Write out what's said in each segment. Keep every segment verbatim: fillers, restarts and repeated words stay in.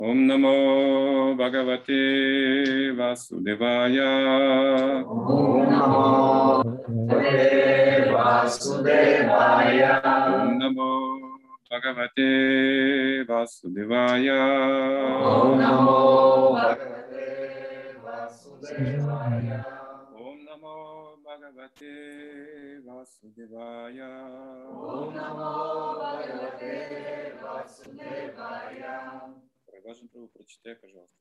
Ом намо Бхагавате Васудевая. Ом намо Бхагавате Васудевая. Ом намо Бхагавате Васудевая. Ом намо Бхагавате Васудевая. Ом намо Бхагавате Васудевая. Ом намо Бхагавате Васудевая. Важен Прабху, прочитай, пожалуйста.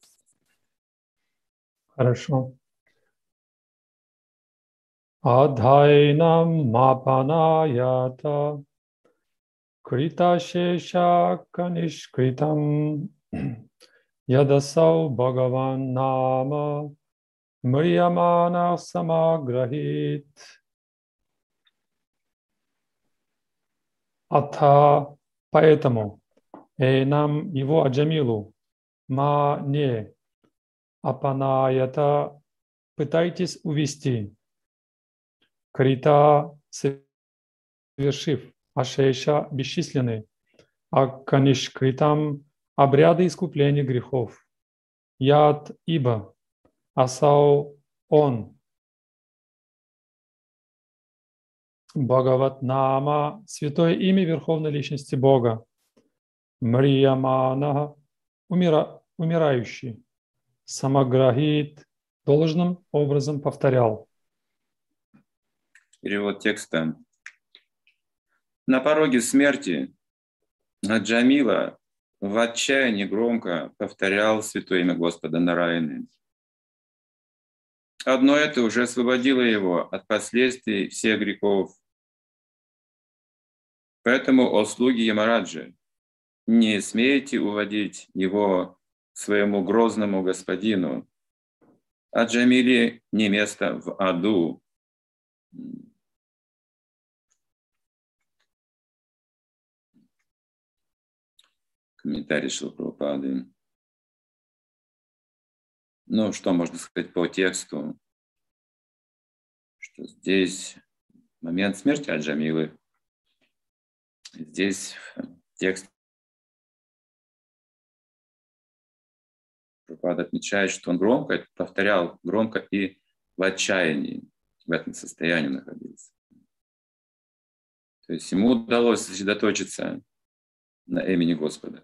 Хорошо. Адхайнам мапанаята криташеша канишкритам ядасау бхагаван нама мриямана самаграхит. Атха, поэтому, эйнам его аджамилу, ма не, апанаята, пытайтесь увести. Крита, совершив, ашейша, бесчисленный, а канишкритам, обряды искупления грехов. Яд, ибо, асау, он, Бхагават-нама, святое имя Верховной Личности Бога. Мриямана, умира, умирающий. Самаграхит, должным образом повторял. Перевод текста. На пороге смерти Джамила в отчаянии громко повторял святое имя Господа Нараяны. Одно это уже освободило его от последствий всех грехов. Поэтому, о слуги Ямараджи, не смейте уводить его к своему грозному господину, а Джамиле не место в аду. Комментарий Шрила Прабхупады. Ну, что можно сказать по тексту? Что здесь момент смерти Аджамилы. Здесь текст Прабхупада отмечает, что он громко повторял, громко и в отчаянии в этом состоянии находился. То есть ему удалось сосредоточиться на имени Господа.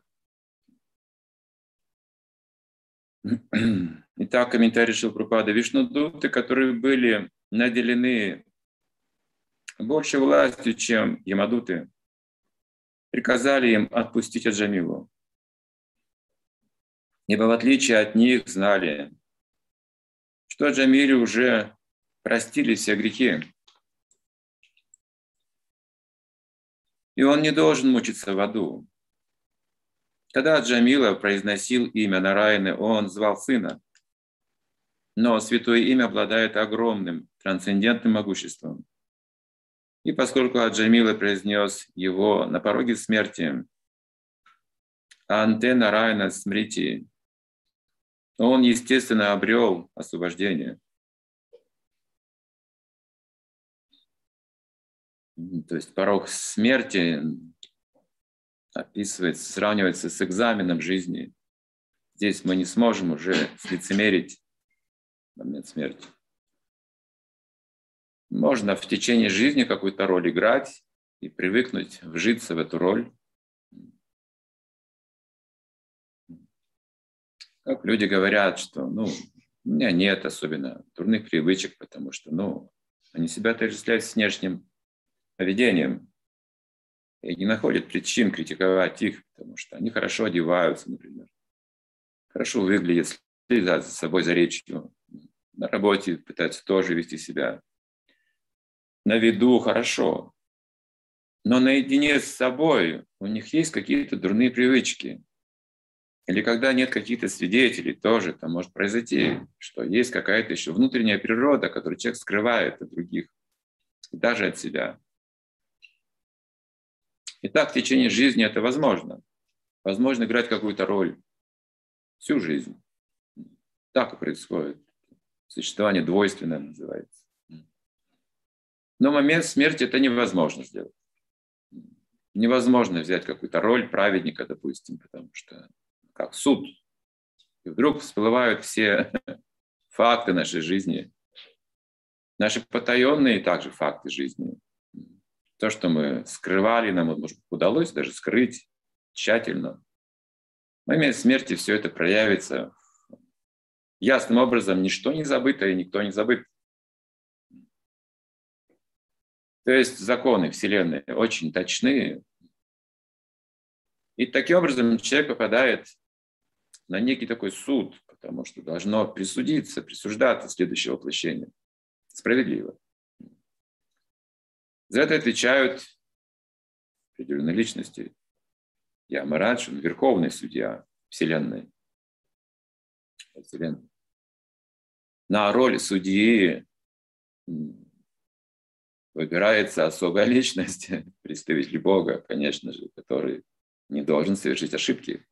Итак, комментарий Шрилы Прабхупады. Вишнудуты, которые были наделены большей властью, чем Ямадуты, приказали им отпустить Аджамилу. Ибо в отличие от них знали, что Аджамиле уже простили все грехи. И он не должен мучиться в аду. Когда Аджамила произносил имя Нараяны, он звал сына. Но святое имя обладает огромным трансцендентным могуществом. И поскольку Аджамила произнес его на пороге смерти, Анте Нараяна Смрити, он, естественно, обрел освобождение. То есть порог смерти описывается, сравнивается с экзаменом жизни. Здесь мы не сможем уже лицемерить в момент смерти. Можно в течение жизни какую-то роль играть и привыкнуть вжиться в эту роль. Как люди говорят, что ну, у меня нет особенно дурных привычек, потому что ну, они себя отождествляют с внешним поведением и не находят причин критиковать их, потому что они хорошо одеваются, например, хорошо выглядят, следят за собой, за речью, на работе пытаются тоже вести себя на виду хорошо, но наедине с собой у них есть какие-то дурные привычки. Или когда нет каких-то свидетелей, тоже там может произойти, что есть какая-то еще внутренняя природа, которую человек скрывает от других, даже от себя. И так в течение жизни это возможно. Возможно играть какую-то роль всю жизнь. Так и происходит. Существование двойственное называется. Но в момент смерти это невозможно сделать. Невозможно взять какую-то роль праведника, допустим, потому что как суд И вдруг всплывают все факты нашей жизни, наши потаенные также факты жизни. То, что мы скрывали, нам, может, удалось даже скрыть тщательно. В момент смерти все это проявится. Ясным образом, ничто не забыто и никто не забыт. То есть законы Вселенной очень точны. И таким образом человек попадает на некий такой суд, потому что должно присудиться, присуждаться следующее воплощение. Справедливо. За это отвечают определенные личности. Ямарадж, он верховный судья Вселенной. Вселенной. На роль судьи выбирается особая личность, представитель Бога, конечно же, который не должен совершить ошибки.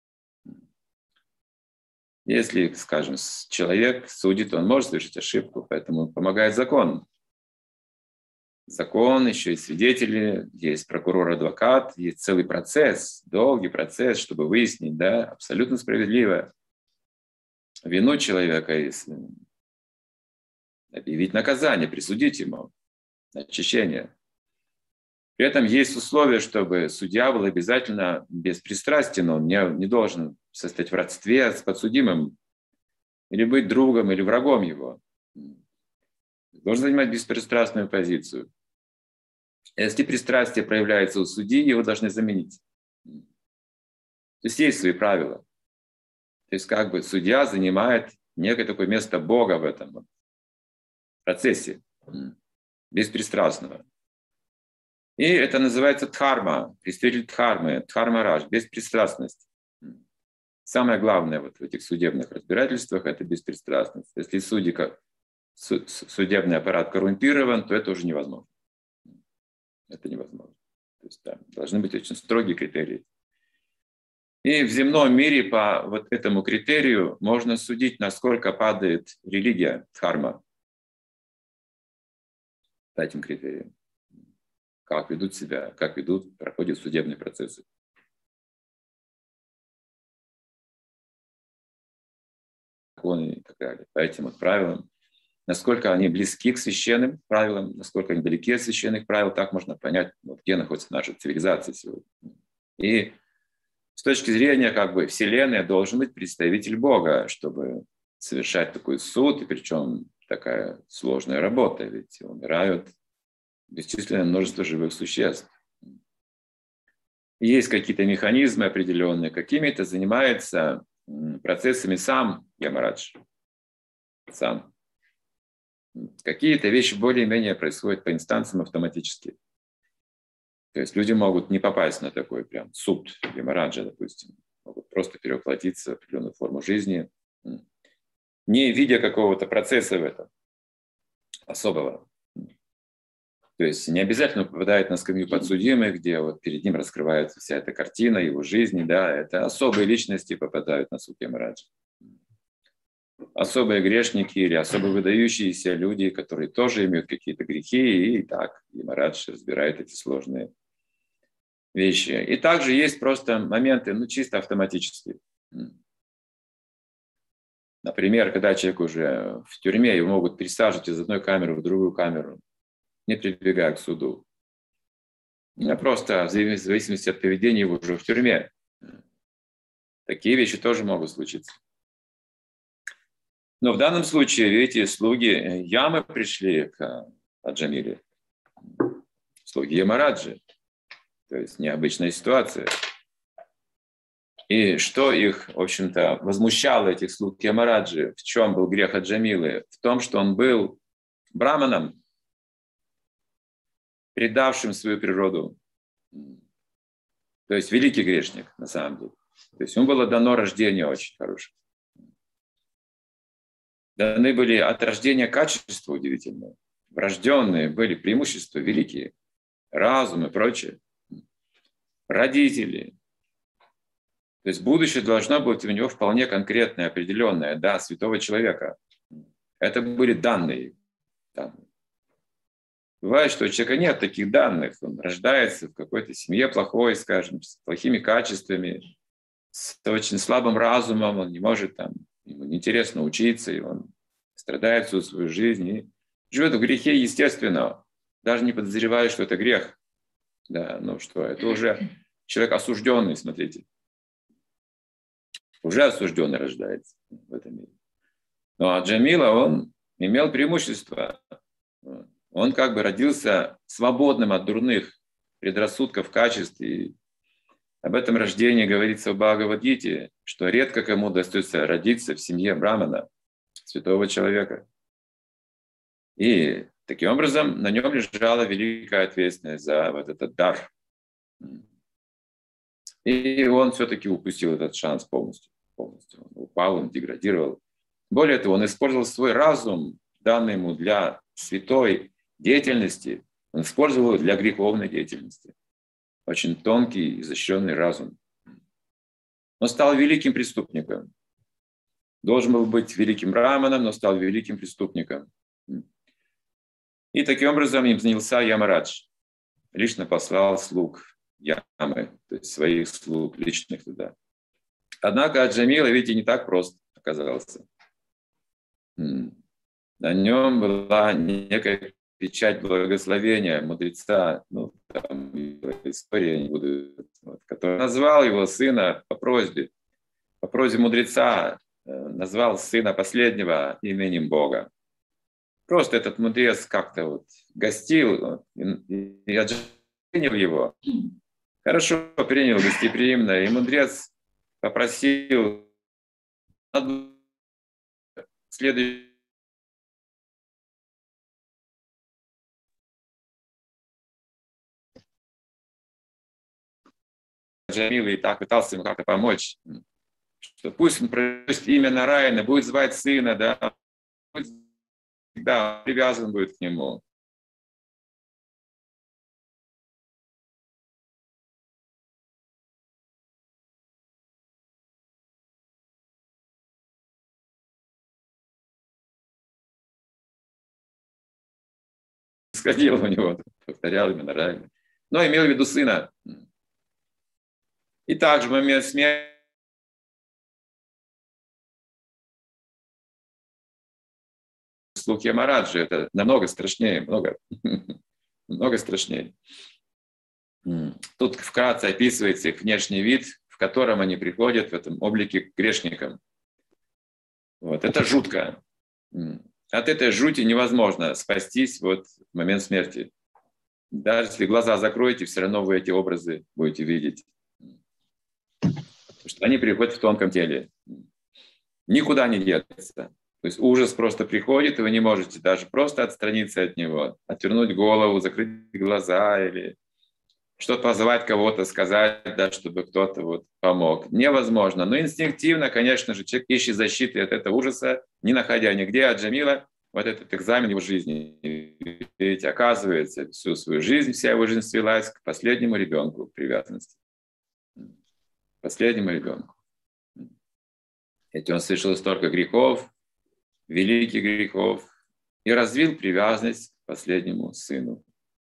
Если, скажем, человек судит, он может совершить ошибку, поэтому помогает закон. Закон, еще и свидетели, есть прокурор-адвокат, есть целый процесс, долгий процесс, чтобы выяснить, да, абсолютно справедливо вину человека, если объявить наказание, присудить ему очищение. При этом есть условия, чтобы судья был обязательно беспристрастен, он не, не должен состоять в родстве с подсудимым или быть другом или врагом его. Должен занимать беспристрастную позицию. Если пристрастие проявляется у судьи, его должны заменить. То есть есть свои правила. То есть как бы судья занимает некое такое место Бога в этом процессе, беспристрастного. И это называется дхарма, представитель дхармы, дхарма-радж, беспристрастность. Самое главное вот в этих судебных разбирательствах – это беспристрастность. Если судьи, как, судебный аппарат коррумпирован, то это уже невозможно. Это невозможно. То есть, да, должны быть очень строгие критерии. И в земном мире по вот этому критерию можно судить, насколько падает религия, дхарма, по этим критериям. Как ведут себя, как ведут, проходят судебные процессы. И так далее. По этим вот правилам. Насколько они близки к священным правилам, насколько они далеки от священных правил, так можно понять, вот, где находится наша цивилизация сегодня. И с точки зрения как бы Вселенной должен быть представитель Бога, чтобы совершать такой суд, и причем такая сложная работа, ведь умирают бесчисленное множество живых существ. И есть какие-то механизмы определенные, какими-то занимается процессами сам Ямарадж. Сам. Какие-то вещи более-менее происходят по инстанциям автоматически. То есть люди могут не попасть на такой прям суд Ямараджа, допустим. Могут просто перевоплотиться в определенную форму жизни, не видя какого-то процесса в этом особого. То есть не обязательно попадает на скамью подсудимых, где вот перед ним раскрывается вся эта картина его жизни. Да, это особые личности попадают на суд Ямараджа. Особые грешники или особо выдающиеся люди, которые тоже имеют какие-то грехи, и так Ямарадж разбирает эти сложные вещи. И также есть просто моменты, ну, чисто автоматические. Например, когда человек уже в тюрьме, его могут пересаживать из одной камеры в другую камеру, не прибегая к суду. А просто в зависимости от поведения его уже в тюрьме. Такие вещи тоже могут случиться. Но в данном случае эти слуги Ямы пришли к Аджамиле. Слуги Ямараджи. То есть необычная ситуация. И что их, в общем-то, возмущало, этих слуг Ямараджи? В чем был грех Аджамилы? В том, что он был браманом, предавшим свою природу. То есть великий грешник, на самом деле. То есть ему было дано рождение очень хорошее. Даны были от рождения качества удивительные. Врожденные были преимущества великие. Разум и прочее. Родители. То есть будущее должно быть у него вполне конкретное, определенное, да, святого человека. Это были данные. данные. Бывает, что у человека нет таких данных. Он рождается в какой-то семье плохой, скажем, с плохими качествами. с очень слабым разумом, он не может там, ему неинтересно учиться, и он страдает всю свою жизнь и живет в грехе естественно, даже не подозревая, что это грех. Да, ну что, это уже человек осужденный, смотрите. Уже осужденный рождается в этом мире. Ну а Джамила, он имел преимущество. Он как бы родился свободным от дурных предрассудков, качеств. И об этом рождении говорится в Бхагавад-гите, что редко кому достается родиться в семье брамана, святого человека. И таким образом на нем лежала великая ответственность за вот этот дар. И он все-таки упустил этот шанс полностью. полностью. Он упал, он деградировал. Более того, он использовал свой разум, данный ему для святой деятельности, он использовал его для греховной деятельности. Очень тонкий, изощренный разум. Он стал великим преступником. Должен был быть великим браманом, но стал великим преступником. И таким образом им занялся Ямарадж. Лично послал слуг Ямы, то есть своих слуг личных туда. Однако Джамила, видите, не так прост оказался. На нем была некая печать благословения мудреца, ну, там история не буду, вот, который назвал его сына по просьбе, по просьбе мудреца, назвал сына последнего именем Бога. Просто этот мудрец как-то вот гостил, и, и принял его. Хорошо принял гостеприимно, и мудрец попросил следующий. Джамила и так пытался ему как-то помочь, что пусть он просит имя Нараяна, будет звать сына, да, всегда привязан будет к нему. Сходил у него, повторял имя Нараяна, но имел в виду сына. И также в момент смерти слух Ямараджи, это намного страшнее, много, много страшнее. Тут вкратце описывается их внешний вид, в котором они приходят в этом облике к грешникам. Вот, это жутко. От этой жути невозможно спастись вот в момент смерти. Даже если глаза закроете, все равно вы эти образы будете видеть. Потому что они приходят в тонком теле. Никуда не деться. То есть ужас просто приходит, и вы не можете даже просто отстраниться от него, отвернуть голову, закрыть глаза или что-то позвать кого-то, сказать, да, чтобы кто-то вот помог. Невозможно. Но инстинктивно, конечно же, человек ищет защиты от этого ужаса, не находя нигде. А Джамила вот этот экзамен его жизни. Ведь оказывается, всю свою жизнь, вся его жизнь свелась к последнему ребенку привязанности. Последнему ребенку. Ведь он совершил столько грехов, великих грехов, и развил привязанность к последнему сыну.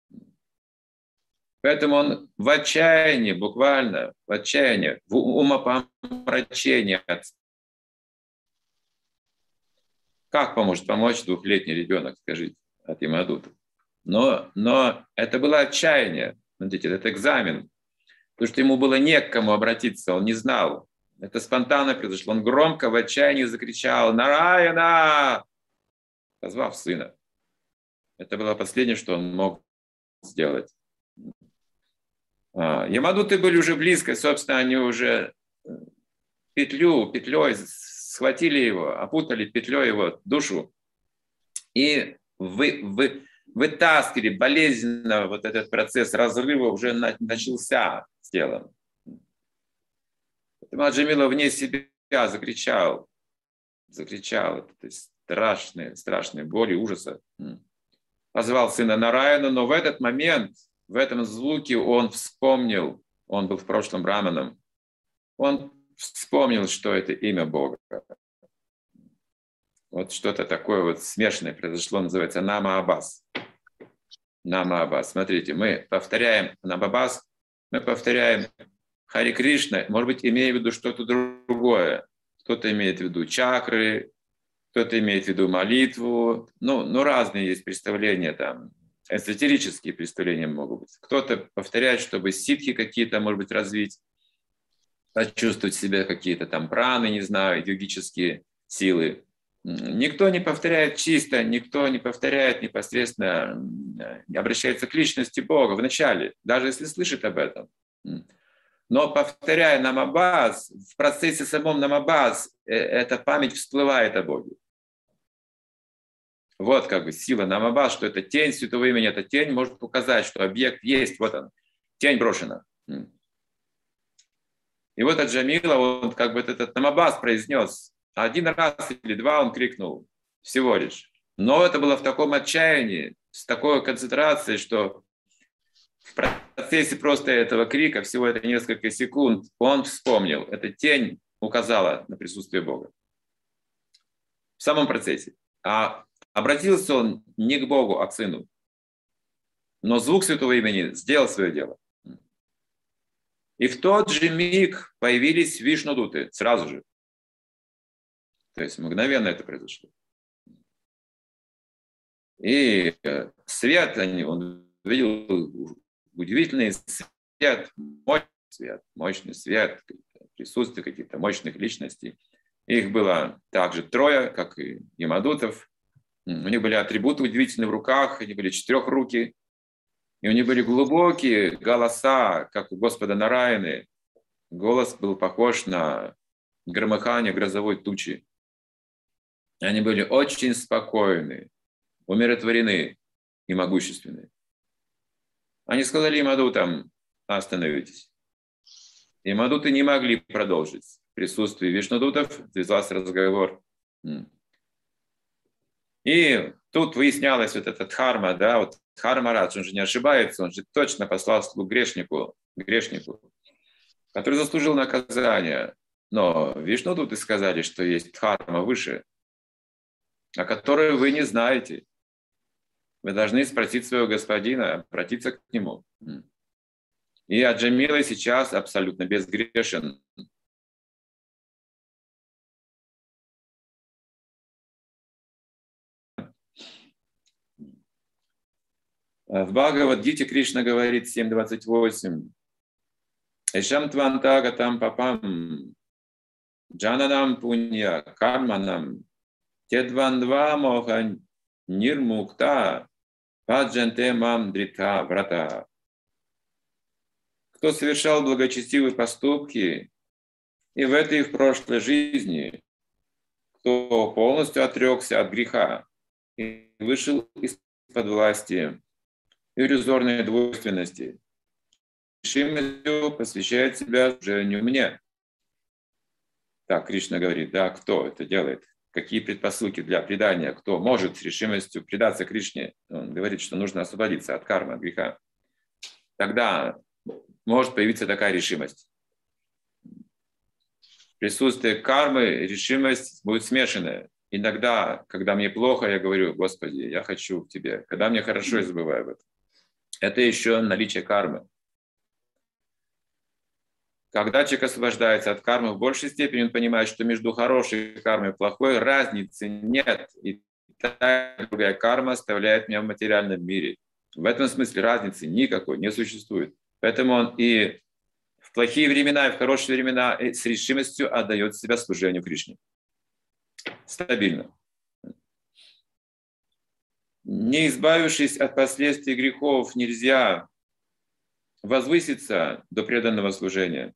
Поэтому он в отчаянии, буквально в отчаянии, в умопомрачении. Как поможет помочь двухлетний ребенок, скажите, от Ямадута? Но, но это было отчаяние, смотрите, это экзамен, потому что ему было не к кому обратиться, он не знал. Это спонтанно произошло. Он громко в отчаянии закричал «Нараяна!», позвав сына. Это было последнее, что он мог сделать. Ямадуты были уже близко, собственно, они уже петлю, петлей схватили его, опутали петлей его душу и вы, вы, вытаскивали болезненно вот этот процесс разрыва уже начался с телом. Джамила вне себя закричал, закричал, это страшные, страшные боли, ужаса. Позвал сына Нараяна, но в этот момент, в этом звуке он вспомнил, он был в прошлом браманом, он вспомнил, что это имя Бога. Вот что-то такое вот смешанное произошло, называется Нама Аббас. Нама Аббас. Смотрите, мы повторяем Нама Аббас, мы повторяем Хари Кришна, может быть, имея в виду что-то другое. Кто-то имеет в виду чакры, кто-то имеет в виду молитву. Ну, ну разные есть представления там. Эзотерические представления могут быть. Кто-то повторяет, чтобы ситхи какие-то, может быть, развить, почувствовать в себе какие-то там праны, не знаю, йогические силы. Никто не повторяет чисто, никто не повторяет непосредственно, не обращается к личности Бога вначале, даже если слышит об этом. Но повторяя намабаз, в процессе самом намабаз эта память всплывает о Боге. Вот как бы сила намабаз, что это тень святого имени, эта тень может указать, что объект есть, вот он, тень брошена. И вот Аджамила, он как бы этот намабаз произнес. Один раз или два он крикнул, всего лишь. Но это было в таком отчаянии, с такой концентрацией, что в процессе просто этого крика, всего это несколько секунд, он вспомнил, эта тень указала на присутствие Бога. В самом процессе. А обратился он не к Богу, а к Сыну. Но звук святого имени сделал свое дело. И в тот же миг появились вишнудуты, сразу же. То есть мгновенно это произошло. И свет, он видел удивительный свет, мощный свет, мощный свет, присутствие каких-то мощных личностей. Их было также трое, как и ямадутов. У них были атрибуты удивительные в руках, они были четырехруки. И у них были глубокие голоса, как у Господа Нараяны. Голос был похож на громыхание грозовой тучи. Они были очень спокойны, умиротворены и могущественны. Они сказали ямадутам, остановитесь. Ямадуты не могли продолжить. В присутствии вишнудутов завязался разговор. И тут выяснялось вот этот Дхарма, да, вот Дхармарадж, он же не ошибается, он же точно послал слугу грешнику, грешнику, который заслужил наказание. Но вишнудуты сказали, что есть Дхарма выше, о которой вы не знаете. Вы должны спросить своего господина, обратиться к нему. И Аджамила сейчас абсолютно безгрешен. В Бхагавад-гите Кришна говорит семь двадцать восемь. Эшам твантагатам папам джананам пунья карманам тедвандва моха нирмукта паджанте мам дритха врата. Кто совершал благочестивые поступки и в этой и в прошлой жизни, кто полностью отрекся от греха и вышел из-под власти иллюзорной двойственности, решимостью посвящает себя служению мне. Так Кришна говорит, да, кто это делает? Какие предпосылки для предания? Кто может с решимостью предаться Кришне? Он говорит, что нужно освободиться от кармы, от греха. Тогда может появиться такая решимость. Присутствие кармы, решимость будет смешанная. Иногда, когда мне плохо, я говорю, Господи, я хочу в Тебе. Когда мне хорошо, я забываю об этом. Это еще наличие кармы. Когда человек освобождается от кармы, в большей степени он понимает, что между хорошей кармой и плохой разницы нет. И та и другая карма оставляет меня в материальном мире. В этом смысле разницы никакой не существует. Поэтому он и в плохие времена, и в хорошие времена с решимостью отдает себя служению Кришне. Стабильно. Не избавившись от последствий грехов, нельзя возвыситься до преданного служения.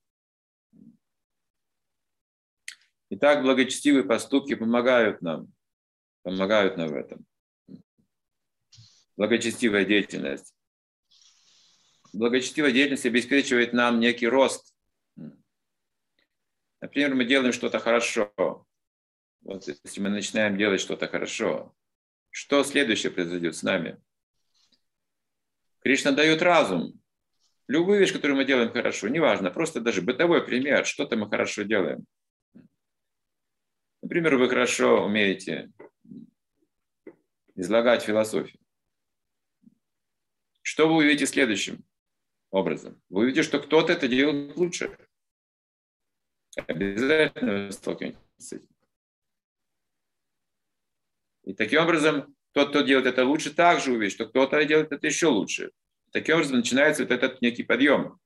Итак, благочестивые поступки помогают нам, помогают нам в этом. Благочестивая деятельность. Благочестивая деятельность обеспечивает нам некий рост. Например, мы делаем что-то хорошо. Вот если мы начинаем делать что-то хорошо, что следующее произойдет с нами? Кришна дает разум. Любую вещь, которую мы делаем хорошо, неважно, просто даже бытовой пример, что-то мы хорошо делаем. Например, вы хорошо умеете излагать философию. Что вы увидите следующим образом? Вы увидите, что кто-то это делает лучше. Обязательно столкнетесь с этим. И таким образом, тот, кто делает это лучше, также увидит, что кто-то делает это еще лучше. Таким образом, начинается вот этот некий подъем.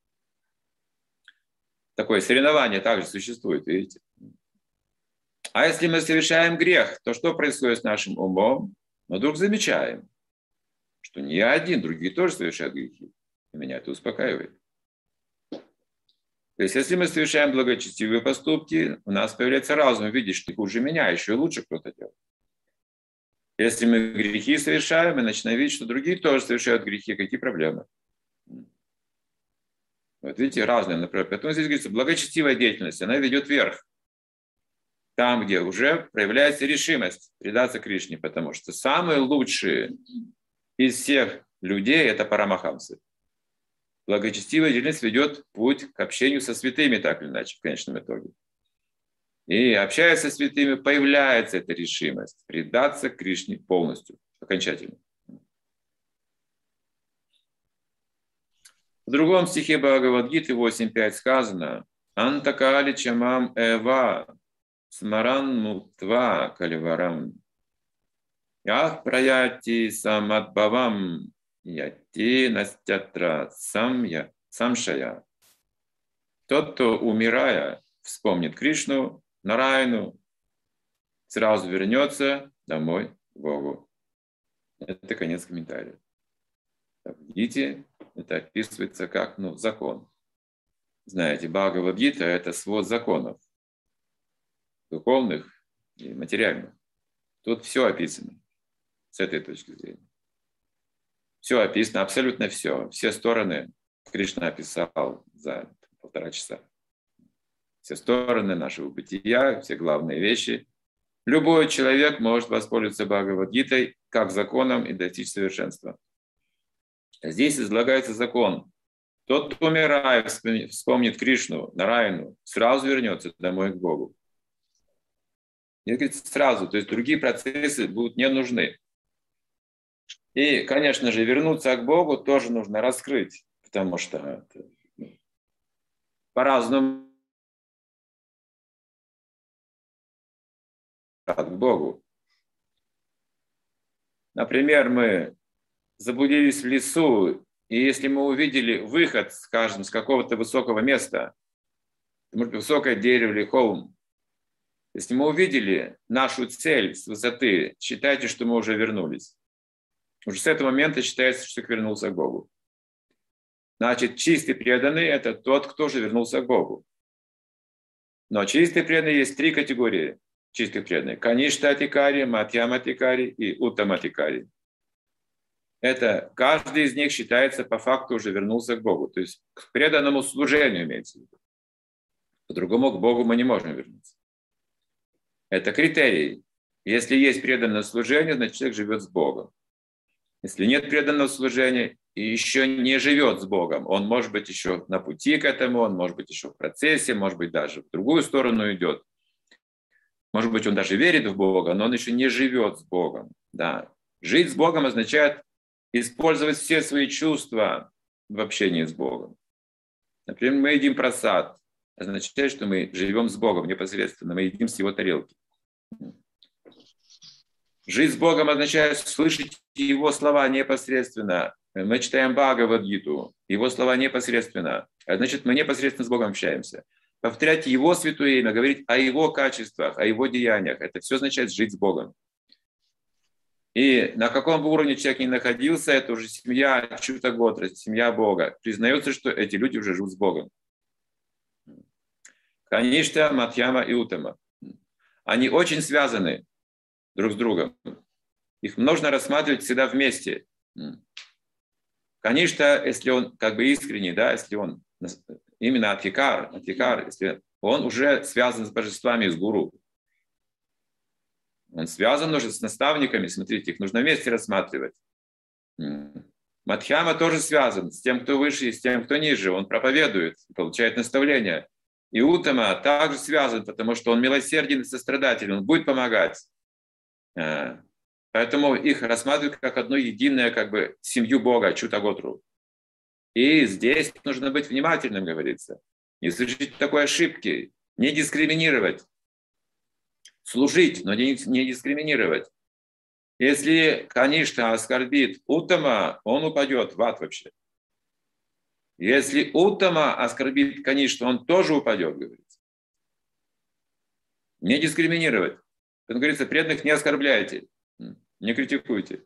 Такое соревнование также существует, видите. А если мы совершаем грех, то что происходит с нашим умом? Мы вдруг замечаем, что не я один, другие тоже совершают грехи. И меня это успокаивает. То есть, если мы совершаем благочестивые поступки, у нас появляется разум, видеть, что хуже меня, еще и лучше кто-то делает. Если мы грехи совершаем, мы начинаем видеть, что другие тоже совершают грехи. Какие проблемы? Вот видите, разные направления. Поэтому здесь говорится, благочестивая деятельность, она ведет вверх. Там, где уже проявляется решимость предаться Кришне, потому что самые лучшие из всех людей – это парамахамсы. Благочестивая деятельность ведет путь к общению со святыми, так или иначе, в конечном итоге. И общаясь со святыми, появляется эта решимость предаться Кришне полностью, окончательно. В другом стихе Бхагавад-гиты восемь пять сказано «Антакали чамам эва смаран муктва каливарам ях праяти самадбавам яти настятра самья самшая». Тот, кто, умирая, вспомнит Кришну, Нараяну, сразу вернется домой к Богу. Это конец комментария. Видите, это описывается как ну, закон. Знаете, Бхагавад-гита – это свод законов, духовных и материальных. Тут все описано с этой точки зрения. Все описано, абсолютно все. Все стороны Кришна описал за полтора часа. Все стороны нашего бытия, все главные вещи. Любой человек может воспользоваться Бхагавад-гитой как законом и достичь совершенства. Здесь излагается закон. Тот, кто умирает, вспомнит Кришну, Нараяну, сразу вернется домой к Богу. И говорится сразу, то есть другие процессы будут не нужны. И, конечно же, вернуться к Богу тоже нужно раскрыть, потому что по-разному к Богу. Например, мы заблудились в лесу, и если мы увидели выход, скажем, с какого-то высокого места, может быть, высокое дерево или холм, если мы увидели нашу цель с высоты, считайте, что мы уже вернулись. Уже с этого момента считается, что человек вернулся к Богу. Значит, чистый преданный – это тот, кто уже вернулся к Богу. Но чистый преданный есть три категории чистых преданных. Каништа-атикари, Матьяма-атикари и Уттама-атикари. Это каждый из них считается по факту уже вернулся к Богу. То есть к преданному служению имеется в виду. По-другому к Богу мы не можем вернуться. Это критерий. Если есть преданное служение, значит человек живет с Богом. Если нет преданного служения и еще не живет с Богом, он может быть еще на пути к этому, он может быть еще в процессе, может быть даже в другую сторону идет. Может быть он даже верит в Бога, но он еще не живет с Богом. Да. Жить с Богом означает использовать все свои чувства в общении с Богом. Например, мы едим прасад. Означает, что мы живем с Богом непосредственно, мы едим с Его тарелки. Жить с Богом означает слышать Его слова непосредственно. Мы читаем Бхагавад-гиту, Его слова непосредственно. А значит, мы непосредственно с Богом общаемся. Повторять Его святое имя, говорить о Его качествах, о Его деяниях. Это все означает жить с Богом. И на каком бы уровне человек ни находился, это уже семья Чута-готра, семья Бога. Признается, что эти люди уже живут с Богом. Каништа, Матьяма и Уттама. Они очень связаны друг с другом. Их нужно рассматривать всегда вместе. Каништа, если он как бы искренний, да, если он именно атикар, атикар, если он уже связан с божествами, с гуру. Он связан уже с наставниками, смотрите, их нужно вместе рассматривать. Матхьяма тоже связан с тем, кто выше и с тем, кто ниже. Он проповедует, получает наставления. И Уттама также связан, потому что он милосерден и сострадателен, он будет помогать. Поэтому их рассматривают как одну единую как бы, семью Бога, Чута-готру. И здесь нужно быть внимательным, говорится. Не совершить такой ошибки. Не дискриминировать. Служить, но не, не дискриминировать. Если Каништа оскорбит Уттама, он упадет в ад вообще. Если Уттама оскорбит Каништу, он тоже упадет, говорится. Не дискриминировать. Как говорится, преданных не оскорбляйте, не критикуйте.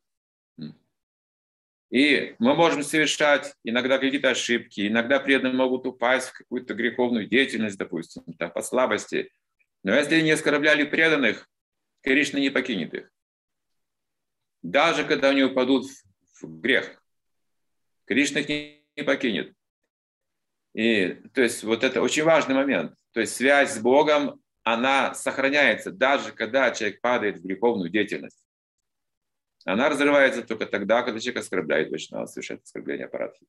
И мы можем совершать иногда какие-то ошибки, иногда преданные могут упасть в какую-то греховную деятельность, допустим, там, по слабости. Но если не оскорбляли преданных, Кришна не покинет их. Даже когда они упадут в грех, Кришна их не, не покинет. И, то есть, вот это очень важный момент. То есть, связь с Богом, она сохраняется, даже когда человек падает в греховную деятельность. Она разрывается только тогда, когда человек оскорбляет Вайшнава, совершает оскорбление аппаратхи.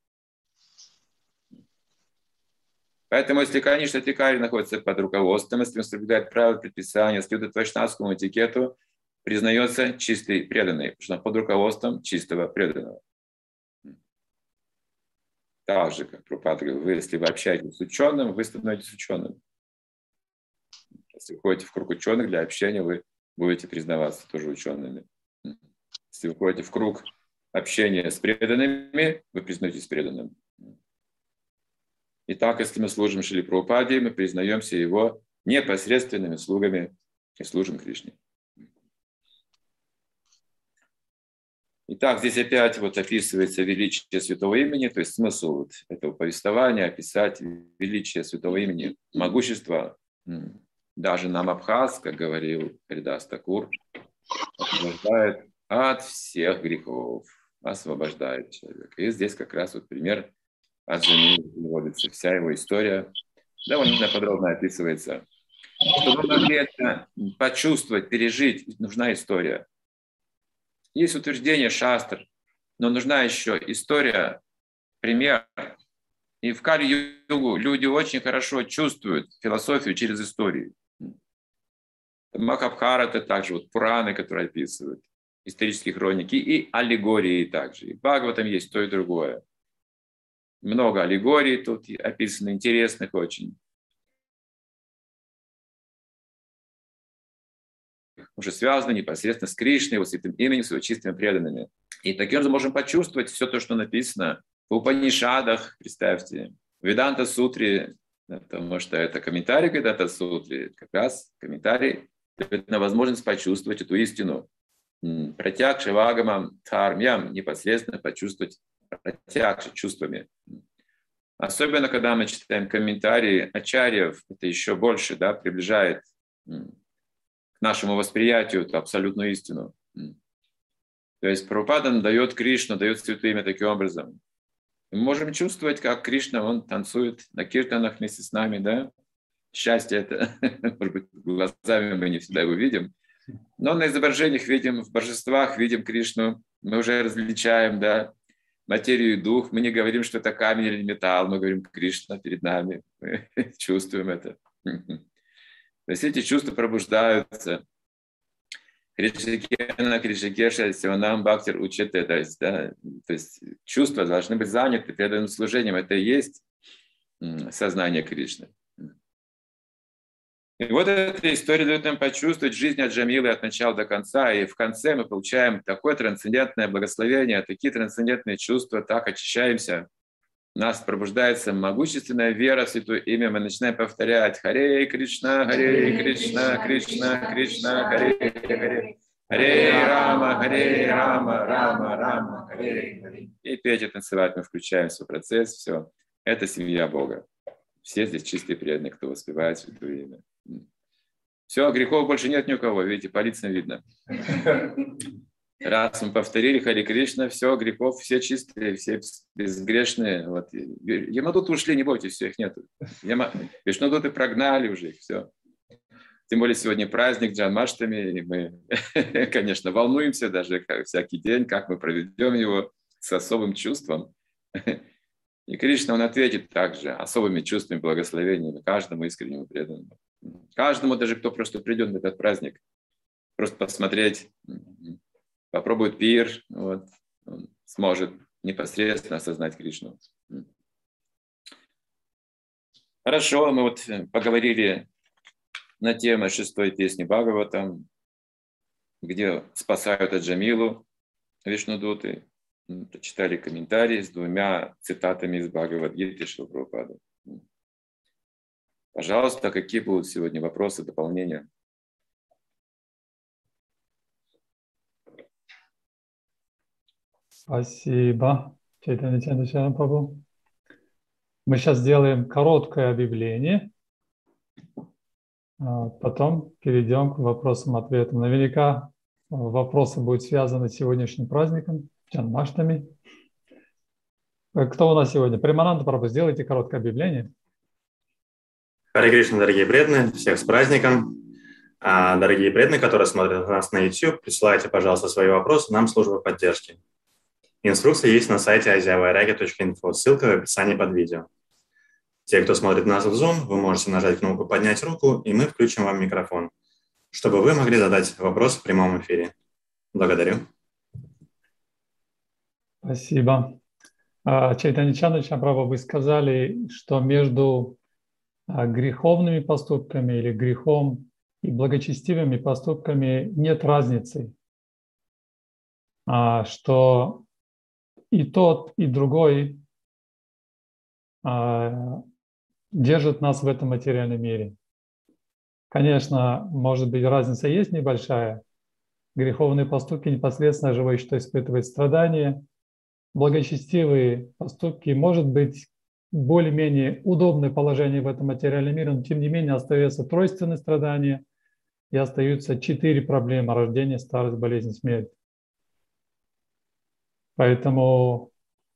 Поэтому, если, конечно, Тикари находится под руководством, если он соблюдает правила, предписания, следует вайшнавскому этикету, признается чистый преданный, потому что он под руководством чистого преданного. Так же, как Прабхупада говорил, вы, если вы общаетесь с ученым, вы становитесь ученым. Если вы ходите в круг ученых для общения, вы будете признаваться тоже учеными. Если вы ходите в круг общения с преданными, вы признаетесь преданным. Итак, если мы служим Шриле Прабхупаде, мы признаемся его непосредственными слугами и служим Кришне. Итак, здесь опять вот описывается величие святого имени, то есть смысл вот этого повествования описать величие святого имени, могущество. Даже нам Абхаз, как говорил Харидас Такур, освобождает от всех грехов, освобождает человека. И здесь как раз вот пример Аджани приводится, вся его история довольно подробно описывается. Чтобы мы могли это почувствовать, пережить, нужна история. Есть утверждение шастр, но нужна еще история, пример. И в Кали-югу люди очень хорошо чувствуют философию через историю. Махабхарата также, вот Пураны, которые описывают, исторические хроники, и аллегории также. И в Бхагаватам есть то и другое. Много аллегорий тут описано, интересных очень. Уже связано непосредственно с Кришной, его святым именем, с его чистыми преданными. И таким же можем почувствовать все то, что написано в Упанишадах, представьте, в Веданта-сутре, потому что это комментарий к Веданта-сутре, как раз комментарий дает нам возможность почувствовать эту истину. Пратякша вагамам дхармьям, непосредственно почувствовать пратякша чувствами. Особенно, когда мы читаем комментарии ачарьев, это еще больше, да, приближает к нашему восприятию эту абсолютную истину. То есть Прабхупада дает Кришну, дает святое имя таким образом. Мы можем чувствовать, как Кришна, он танцует на киртанах вместе с нами, да. Счастье это, может быть, глазами мы не всегда его видим, но на изображениях видим, в божествах видим Кришну, мы уже различаем, да, материю и дух, мы не говорим, что это камень или металл, мы говорим Кришна перед нами, мы чувствуем это. То есть эти чувства пробуждаются. Кришикена, Кришикеша, Сиванам, Бхактир учат это. То есть, да, то есть чувства должны быть заняты преданным служением. Это и есть сознание Кришны. И вот эта история дает нам почувствовать жизнь от Джамилы от начала до конца. И в конце мы получаем такое трансцендентное благословение, такие трансцендентные чувства, так очищаемся. У нас пробуждается могущественная вера в святое имя. Мы начинаем повторять Харе Кришна, Харе Кришна, Кришна, Кришна, Харе Харе, Харе Рама, Харе Рама, Рама, Рама, Харе Харе. И петь и танцевать мы включаемся в процесс. Все. Это семья Бога. Все здесь чистые преданные, кто воспевает святое имя. Все, грехов больше нет ни у кого. Видите, по лицам видно. Раз мы повторили Харе Кришна, все, грехов, все чистые, все безгрешные. Вот. Ямадуты ушли, не бойтесь, все, их нету. Яма... Вишнудуты прогнали уже их, все. Тем более сегодня праздник Джанмаштами, и мы, конечно, волнуемся даже как, всякий день, как мы проведем его с особым чувством. И Кришна, он ответит также особыми чувствами, благословениями каждому искреннему преданному. Каждому, даже кто просто придет на этот праздник, просто посмотреть, попробует пир, вот, он сможет непосредственно осознать Кришну. Хорошо, мы вот поговорили на тему шестой песни Бхагаватам, где спасают Аджамилу Вишнудуты. Читали комментарии с двумя цитатами из Бхагавад-гиты Шрила Прабхупады. Пожалуйста, какие будут сегодня вопросы, дополнения? Спасибо, Чайтанья Чандра Прабху. Мы сейчас сделаем короткое объявление, а потом перейдем к вопросам-ответам. Наверняка вопросы будут связаны с сегодняшним праздником, Джанмаштами. Кто у нас сегодня? Примананда Прабху, сделайте короткое объявление. Харе Кришна, дорогие преданные, всех с праздником. А, дорогие преданные, которые смотрят нас на YouTube, присылайте, пожалуйста, свои вопросы нам в службу поддержки. Инструкция есть на сайте азия вайраги точка инфо, ссылка в описании под видео. Те, кто смотрит нас в Zoom, вы можете нажать кнопку «Поднять руку», и мы включим вам микрофон, чтобы вы могли задать вопрос в прямом эфире. Благодарю. Спасибо. Чайтанья Чандра Прабху, вы сказали, что между греховными поступками или грехом и благочестивыми поступками нет разницы, что и тот, и другой держит нас в этом материальном мире. Конечно, может быть, разница есть небольшая. Греховные поступки непосредственно живой, что испытывает страдания. Благочестивые поступки, может быть, более-менее удобное положение в этом материальном мире, но тем не менее остается тройственные страдания и остаются четыре проблемы: рождение, старость, болезнь, смерть. Поэтому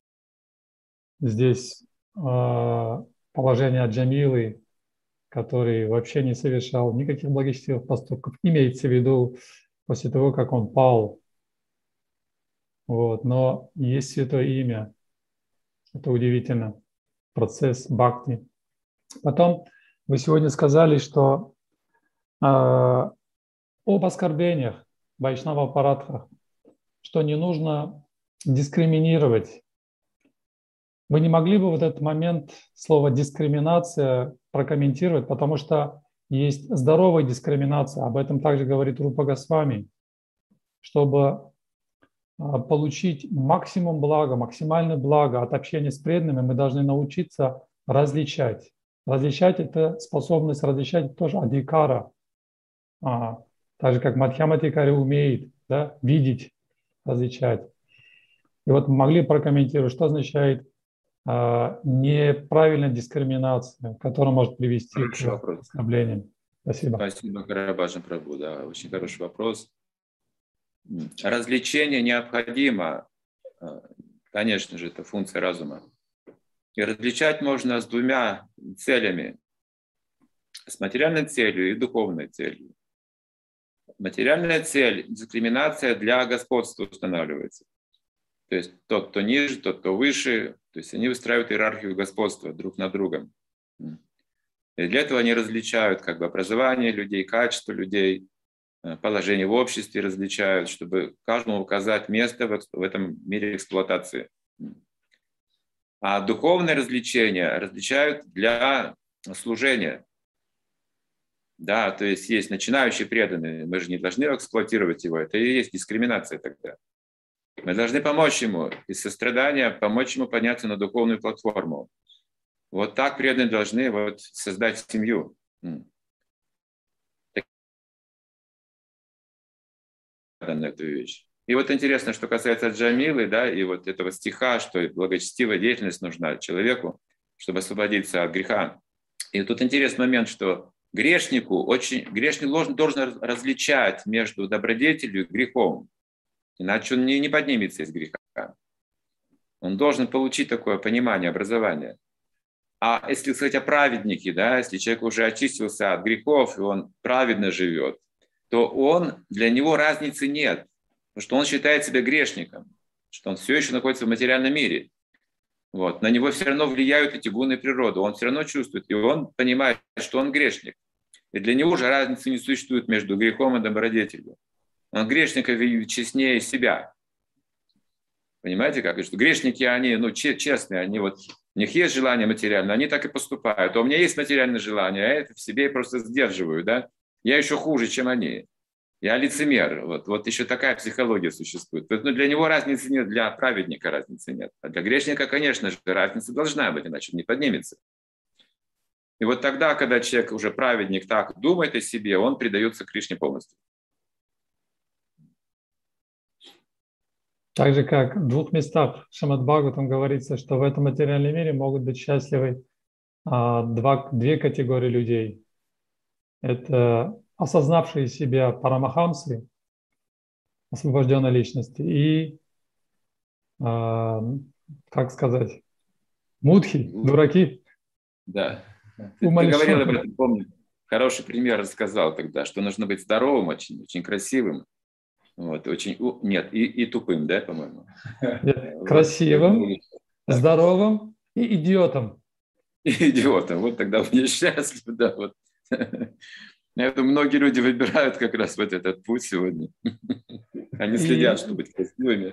здесь э, положение Аджамилы, который вообще не совершал никаких благочестивых поступков, имеется в виду после того, как он пал. Вот. Но есть святое имя. Это удивительно. Процесс бхакти. Потом вы сегодня сказали, что э, об оскорблениях, вайшнава парадхах, что не нужно дискриминировать. Вы не могли бы вот этот момент слова «дискриминация» прокомментировать, потому что есть здоровая дискриминация, об этом также говорит Рупа Госвами. Чтобы получить максимум блага, максимальное благо от общения с преданными, мы должны научиться различать. Различать – это способность различать тоже адхикара. А, так же, как Мадхьямадхикари умеет, да, видеть, различать. И вот могли прокомментировать, что означает а, неправильная дискриминация, которая может привести Хороший к оскорблениям. Спасибо. Спасибо, Карабаджан Прабху. Да, очень хороший вопрос. Развлечение необходимо, конечно же, это функция разума. И различать можно с двумя целями: с материальной целью и духовной целью. Материальная цель – дискриминация для господства устанавливается. То есть тот, кто ниже, тот, кто выше, то есть они выстраивают иерархию господства друг над другом. И для этого они различают как бы образование людей, качество людей, положение в обществе различают, чтобы каждому указать место в этом мире эксплуатации. А духовное развлечение различают для служения. Да, то есть есть начинающие преданные, мы же не должны эксплуатировать его, это и есть дискриминация тогда. Мы должны помочь ему из сострадания, помочь ему подняться на духовную платформу. Вот так преданные должны вот создать семью. На эту вещь. И вот интересно, что касается Джамилы, да, и вот этого стиха, что благочестивая деятельность нужна человеку, чтобы освободиться от греха. И тут интересный момент, что грешнику очень, грешник должен, должен различать между добродетелью и грехом, иначе он не, не поднимется из греха. Он должен получить такое понимание, образование. А если сказать о праведнике, да, если человек уже очистился от грехов, и он праведно живет, то он, для него разницы нет, потому что он считает себя грешником, что он все еще находится в материальном мире. Вот. На него все равно влияют эти гуны природы, он все равно чувствует, и он понимает, что он грешник. И для него же разницы не существует между грехом и добродетелью. Он грешника видит честнее себя. Понимаете как? Что грешники, они ну, честные, они вот, у них есть желание материальное, они так и поступают. А у меня есть материальное желание, а это в себе просто сдерживаю, да? Я еще хуже, чем они. Я лицемер. Вот, вот еще такая психология существует. Но для него разницы нет, для праведника разницы нет. А для грешника, конечно же, разница должна быть, иначе он не поднимется. И вот тогда, когда человек уже праведник так думает о себе, он предается Кришне полностью. Так же, как в двух местах Шримад Бхагаватам говорится, что в этом материальном мире могут быть счастливы а, два, две категории людей. Это осознавшие себя парамахамсы, освобожденной личности, и, а, как сказать, мудхи, дураки. Да. Ты, ты говорил об этом, помню. Хороший пример рассказал тогда, что нужно быть здоровым, очень, очень красивым. Вот, очень, нет, и, и тупым, да, по-моему? Красивым, вот, здоровым и идиотом. И идиотом. Вот тогда будешь счастлив, да. Вот. Я думаю, многие люди выбирают как раз вот этот путь сегодня. Они следят, и, чтобы быть красивыми.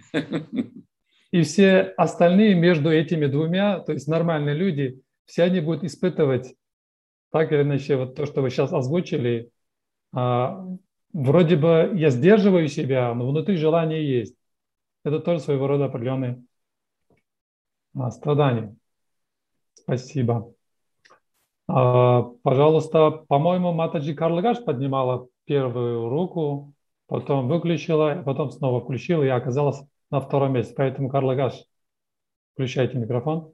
И все остальные между этими двумя, то есть нормальные люди, все они будут испытывать так или иначе вот то, что вы сейчас озвучили. Вроде бы я сдерживаю себя, но внутри желание есть. Это тоже своего рода определенные а, страдания. Спасибо. А, пожалуйста, по-моему, Матаджи Карлыгаш поднимала первую руку, потом выключила, потом снова включила и оказалась на втором месте. Поэтому, Карлыгаш, включайте микрофон.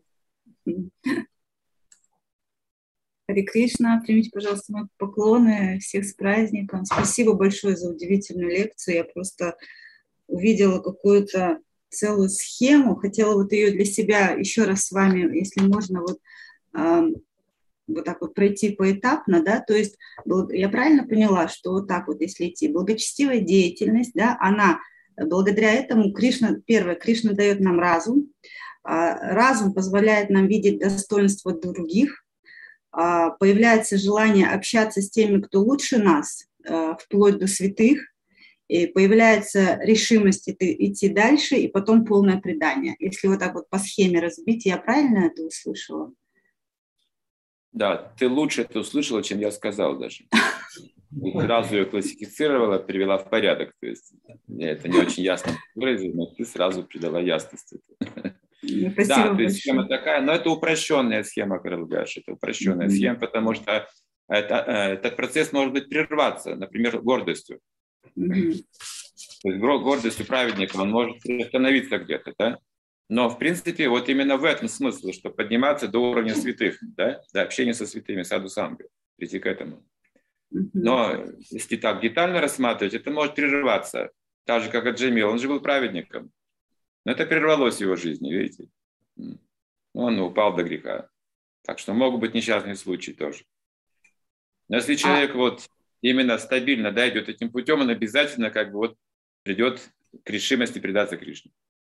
Харе Кришна, примите, пожалуйста, мои поклоны, всех с праздником. Спасибо большое за удивительную лекцию. Я просто увидела какую-то целую схему, хотела вот ее для себя еще раз с вами, если можно, вот, э, вот так вот пройти поэтапно, да, то есть я правильно поняла, что вот так вот, если идти, благочестивая деятельность, да, она, благодаря этому Кришна, первое, Кришна дает нам разум, э, разум позволяет нам видеть достоинства других, появляется желание общаться с теми, кто лучше нас, вплоть до святых, и появляется решимость идти дальше, и потом полное предание. Если вот так вот по схеме разбить, я правильно это услышала? Да, ты лучше это услышала, чем я сказал даже. Ты сразу ее классифицировала, привела в порядок. То есть я это не очень ясно выразил, но ты сразу придала ясность. Спасибо да, то есть большое. схема такая, но это упрощенная схема, Карлыгаш, это упрощенная mm-hmm. схема, потому что это, этот процесс может быть прерваться, например, гордостью. Mm-hmm. То есть гордостью праведника он может остановиться где-то, да? Но в принципе вот именно в этом смысл, что подниматься до уровня святых, да, до общения со святыми, саду санга, прийти к этому. Mm-hmm. Но если так детально рассматривать, это может прерываться, так же как Аджамил, он же был праведником. Но это прервалось в его жизни, видите? Он упал до греха. Так что могут быть несчастные случаи тоже. Но если человек а... вот именно стабильно да, идет этим путем, он обязательно как бы вот придет к решимости предаться Кришне.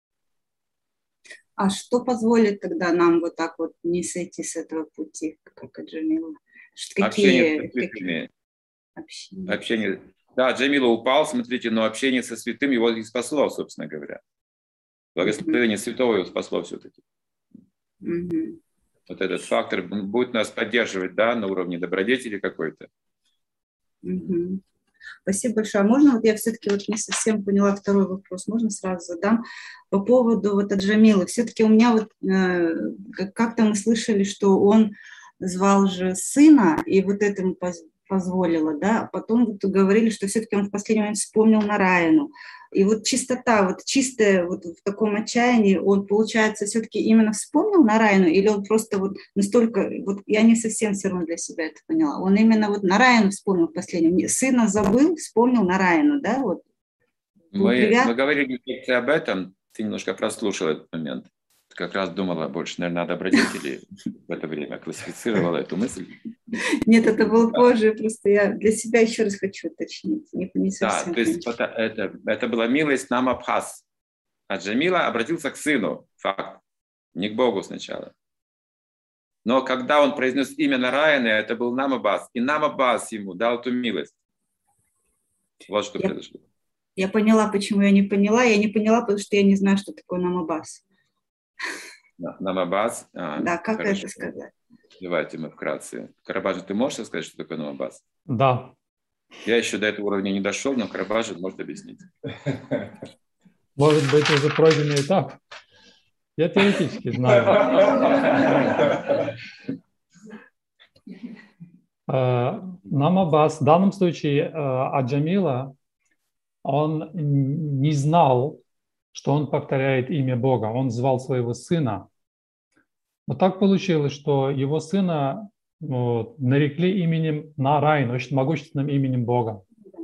А что позволит тогда нам вот так вот не сойти с этого пути, как Аджамила? Общение со святыми. Общение. Общение. Да, Аджамила упал, смотрите, но общение со святым его и спасло, собственно говоря. Благословение mm-hmm. святого его спасло все-таки. Mm-hmm. Вот этот фактор будет нас поддерживать, да, на уровне добродетели какой-то. Mm-hmm. Спасибо большое. А можно, вот я все-таки вот не совсем поняла второй вопрос, можно сразу задам по поводу вот Аджамилы. Все-таки у меня вот э, как-то мы слышали, что он звал же сына, и вот этому позволило, да, а потом вот говорили, что все-таки он в последний момент вспомнил Нараяну. И вот чистота, вот чистая вот в таком отчаянии, он, получается, все-таки именно вспомнил Нараяну, или он просто вот настолько, вот я не совсем все равно для себя это поняла, он именно вот Нараяну вспомнил в последнем, сына забыл, вспомнил Нараяну, да, вот. Мы, мы говорили об этом, ты немножко прослушала этот момент. Как раз думала больше, наверное, о добродетели в это время, классифицировала эту мысль. Нет, это было позже, просто я для себя еще раз хочу уточнить. Не, не да, то есть это, это, это была милость нам Абхаз. Аджамила обратился к сыну, факт, не к Богу сначала. Но когда он произнес имя Нараяны, это был Намабас, и Намабас ему дал ту милость. Вот что я, произошло. Я поняла, почему я не поняла. Я не поняла, потому что я не знаю, что такое Намабас. Намабас. А, да, как хорошо. это сказать? Давайте мы вкратце. Карабаджи, ты можешь сказать, что такое Намабас? Да. Я еще до этого уровня не дошел, но Карабаджан может объяснить. Может быть, уже пройденный этап. Я теоретически знаю. Нам Аббас, в данном случае Аджамила, он не знал, что он повторяет имя Бога. Он звал своего сына. Но так получилось, что его сына вот, нарекли именем Нарайн, очень могущественным именем Бога.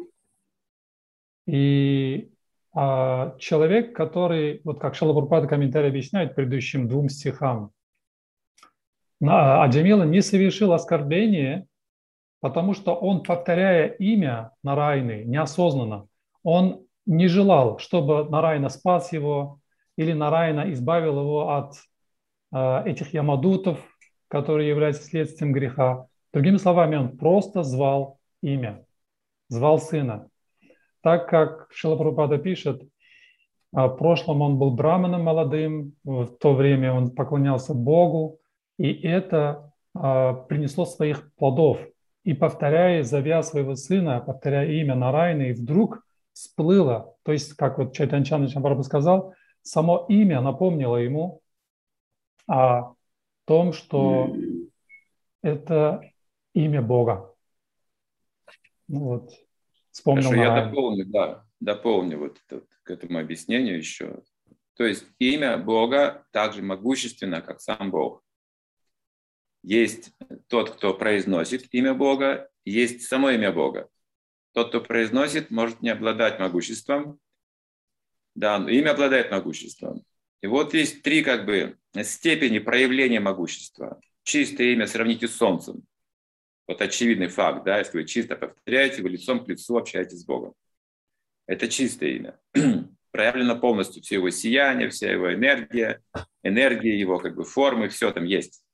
И а, человек, который, вот как Шрила Прабхупада комментарий объясняет предыдущим двум стихам, Аджамила не совершил оскорбление, потому что он, повторяя имя Нарайны неосознанно, он не желал, чтобы Нарайна спас его или Нарайна избавил его от э, этих ямадутов, которые являются следствием греха. Другими словами, он просто звал имя, звал сына. Так как Шрила Прабхупада пишет, в прошлом он был браманом молодым, в то время он поклонялся Богу, и это э, принесло своих плодов. И повторяя, зовя своего сына, повторяя имя Нарайны, и вдруг всплыло, то есть, как вот Чайтанья Чандра Прабхупада сказал, само имя напомнило ему о том, что это имя Бога. Ну вот, вспомнил Хорошо, Нарайну. я дополню, да, дополню вот это, к этому объяснению еще. То есть имя Бога так же могущественно, как сам Бог. Есть тот, кто произносит имя Бога, есть само имя Бога. Тот, кто произносит, может не обладать могуществом. Да, но имя обладает могуществом. И вот есть три как бы степени проявления могущества. Чистое имя сравните с солнцем. Вот очевидный факт, да, если вы чисто повторяете, вы лицом к лицу общаетесь с Богом. Это чистое имя. Проявлено полностью все его сияние, вся его энергия, энергия его как бы формы, все там есть.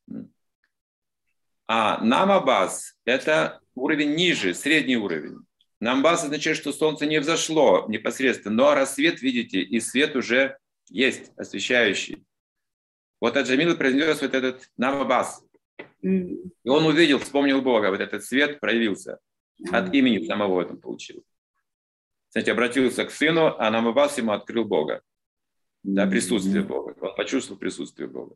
А намабас – это уровень ниже, средний уровень. Намбас означает, что солнце не взошло непосредственно, но рассвет, видите, и свет уже есть, освещающий. Вот Аджамила произнес вот этот намабас. И он увидел, вспомнил Бога, вот этот свет проявился. От имени самого это получил. Кстати, обратился к сыну, а намабас ему открыл Бога. Да, присутствие Бога. Он почувствовал присутствие Бога.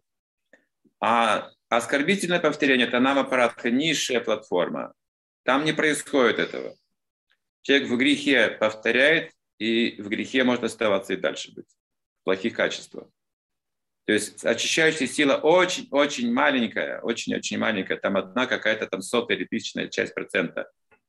А оскорбительное повторение – это намапарадха, низшая платформа. Там не происходит этого. Человек в грехе повторяет, и в грехе может оставаться и дальше быть. В плохих качествах. То есть очищающая сила очень-очень маленькая, очень-очень маленькая. Там одна какая-то там сотая или тысячная часть процента.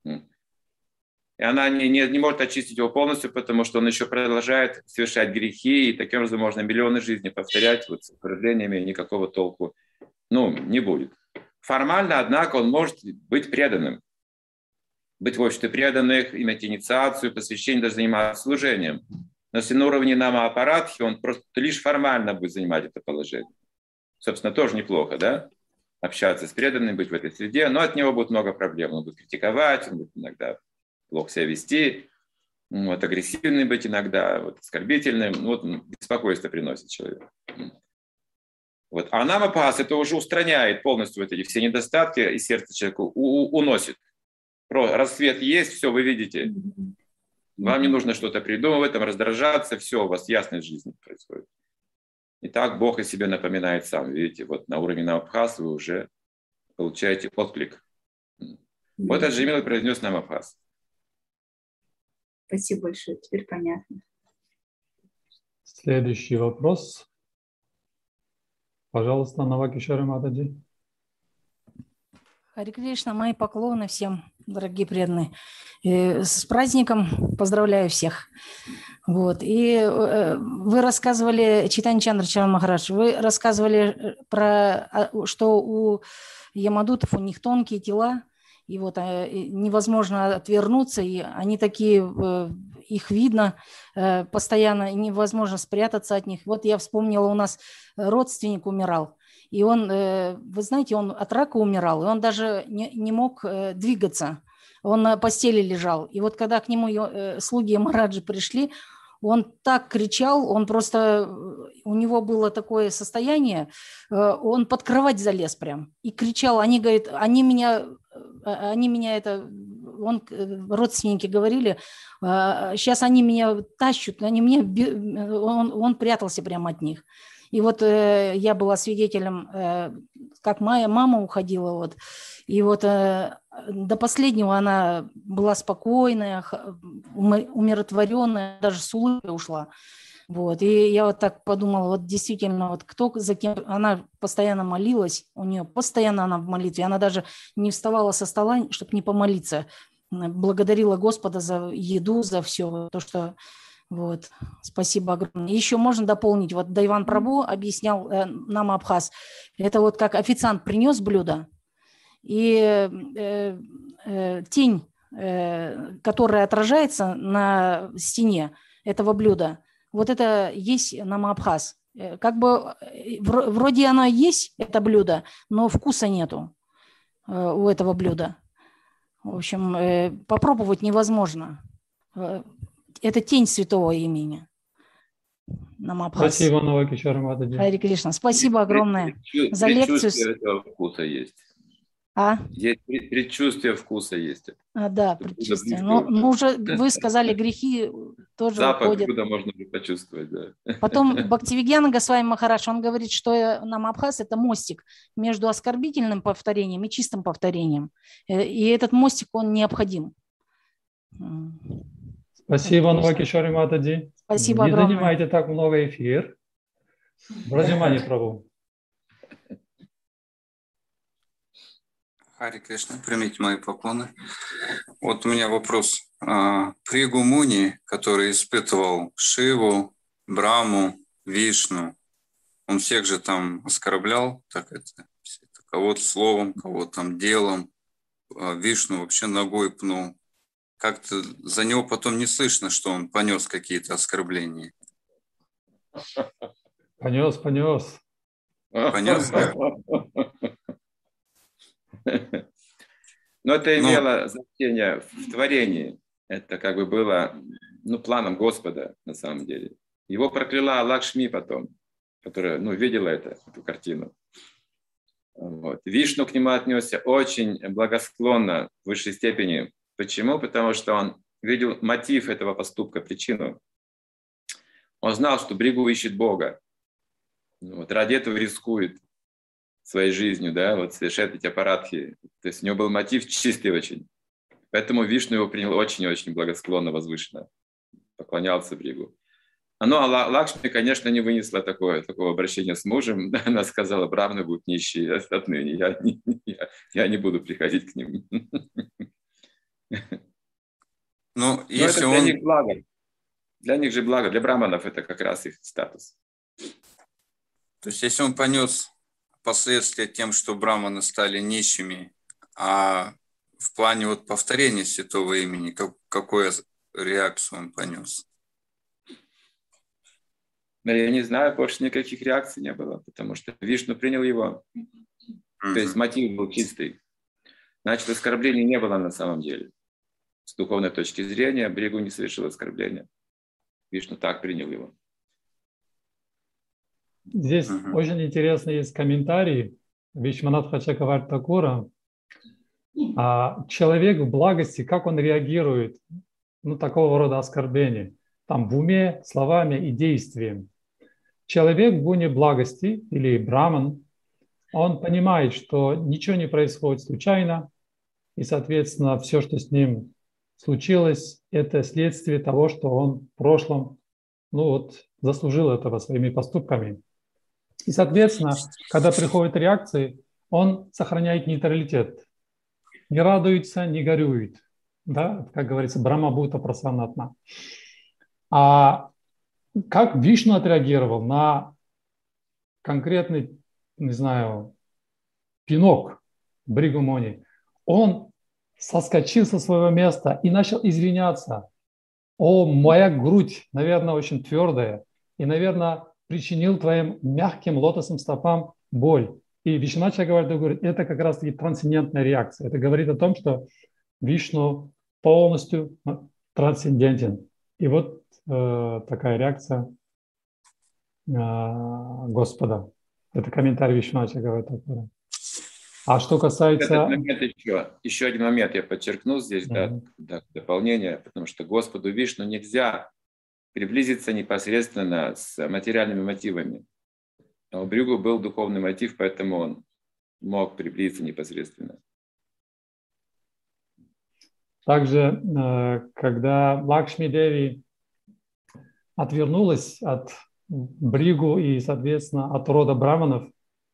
И она не, не, не может очистить его полностью, потому что он еще продолжает совершать грехи, и таким образом можно миллионы жизней повторять, вот с проявлениями никакого толку ну, не будет. Формально, однако, он может быть преданным. Быть в обществе преданных, иметь инициацию, посвящение, даже заниматься служением. Но если на уровне нама-аппаратхи, он просто лишь формально будет занимать это положение. Собственно, тоже неплохо, да? Общаться с преданным, быть в этой среде, но от него будет много проблем. Он будет критиковать, он будет иногда плохо себя вести, вот, агрессивным быть иногда, вот, оскорбительным. Вот, беспокойство приносит человеку. Вот. А намапас это уже устраняет полностью вот эти все недостатки, и сердце человека уносит. Рассвет есть, все, вы видите. Вам не нужно что-то придумывать, там, раздражаться, все, у вас ясность жизни происходит. И так Бог о себе напоминает сам. Видите, вот на уровне намапхас вы уже получаете отклик. Вот Аджамила произнес намапхас. Спасибо большое, теперь понятно. Следующий вопрос. Пожалуйста, Навакишара Матаджи. Харе Кришна, мои поклоны всем, дорогие преданные. С праздником поздравляю всех. Вот. И вы рассказывали, Чайтанья Чандра Махарадж, вы рассказывали про, что у ямадутов, у них тонкие тела, и вот невозможно отвернуться, и они такие, их видно постоянно, невозможно спрятаться от них. Вот я вспомнила, у нас родственник умирал, и он, вы знаете, он от рака умирал, и он даже не, не мог двигаться, он на постели лежал. И вот когда к нему слуги Махараджи пришли, он так кричал, он просто, у него было такое состояние, он под кровать залез прям и кричал. Они, говорят, они меня, они меня это он, родственники говорили, сейчас они меня тащат, они мне, он, он прятался прямо от них. И вот я была свидетелем, как моя мама уходила, вот, и вот до последнего она была спокойная, умиротворенная, даже с улыбкой ушла. Вот. И я вот так подумала, вот действительно, вот кто за кем... Она постоянно молилась, у нее постоянно она в молитве, она даже не вставала со стола, чтобы не помолиться. Благодарила Господа за еду, за все, то, что... Вот. Спасибо огромное. Еще можно дополнить, вот Дайван Прабу объяснял э, нам абхаз, это вот как официант принес блюдо, и э, э, тень, э, которая отражается на стене этого блюда, вот это есть намабхаз. Как бы вроде оно есть, это блюдо, но вкуса нету у этого блюда. В общем, попробовать невозможно. Это тень святого имени. Намабхаз. Спасибо, Навакишвара Матаджи. Хари Кришна. Спасибо огромное за лекцию. Этого вкуса есть. А? Есть предчувствие вкуса есть. А, да, предчувствие. Но, но уже вы сказали, грехи тоже запах уходят. блюда можно почувствовать, да. Потом Бхактивигьяна Госвами Махарадж, он говорит, что намабхаз – это мостик между оскорбительным повторением и чистым повторением. И этот мостик, он необходим. Спасибо, Навакишвара Матаджи. Спасибо Не огромное. Не занимайте так много эфир. Браджамани Прабху. Хари Кришна, примите мои поклоны. Вот у меня вопрос. Пригу Муни, который испытывал Шиву, Браму, Вишну, он всех же там оскорблял, так это, кого-то словом, кого-то там делом, Вишну вообще ногой пнул. Как-то за него потом не слышно, что он понес какие-то оскорбления. Понес, понес. Понес? Но это имело значение в творении. Это как бы было, ну, планом Господа на самом деле. Его прокляла Лакшми потом, которая, ну, видела это, эту картину. Вот. Вишну к нему отнесся очень благосклонно в высшей степени. Почему? Потому что он видел мотив этого поступка, причину. Он знал, что Бригу ищет Бога. Вот. Ради этого рискует своей жизнью, да, вот совершает эти аппаратхи. То есть у него был мотив чистый очень. Поэтому Вишну его принял очень-очень благосклонно, возвышенно. Поклонялся Бригу. Ну, а Лакшми, конечно, не вынесла такое, такого обращения с мужем. Она сказала, браманы будут нищие отныне. Я не, я, я не буду приходить к ним. Ну, Но если это для он... них благо. Для них же благо. Для браманов это как раз их статус. То есть если он понес последствия тем, что браманы стали нищими, а в плане вот повторения святого имени, как, какую реакцию он понес? Я не знаю, больше никаких реакций не было, потому что Вишну принял его. Mm-hmm. То есть мотив был чистый. Значит, оскорбления не было на самом деле. С духовной точки зрения Бригу не совершил оскорбления. Вишну так принял его. Здесь uh-huh. очень интересный есть комментарий Вишванатха Чакраварти-Такура. А человек в благости, как он реагирует на такого рода оскорбления? Там в уме, словами и действием. Человек в гуне благости или браман, он понимает, что ничего не происходит случайно, и, соответственно, все, что с ним случилось, это следствие того, что он в прошлом, ну вот, заслужил этого своими поступками. И, соответственно, когда приходят реакции, он сохраняет нейтралитет. Не радуется, не горюет. Да? Как говорится, Брахма-бхута прасанатна. А как Вишну отреагировал на конкретный, не знаю, пинок Бригу Муни? Он соскочил со своего места и начал извиняться. О, моя грудь, наверное, очень твердая. И, наверное, причинил твоим мягким лотосным стопам боль. И Вишванатха говорит, это как раз-таки трансцендентная реакция. Это говорит о том, что Вишну полностью трансцендентен. И вот э, такая реакция э, Господа. Это комментарий Вишванатха говорит. А что касается... Этот момент еще, еще один момент я подчеркну здесь, mm-hmm. да, да, дополнение, потому что Господу Вишну нельзя приблизиться непосредственно с материальными мотивами. А у Бригу был духовный мотив, поэтому он мог приблизиться непосредственно. Также, когда Лакшми Деви отвернулась от Бригу и, соответственно, от рода браманов,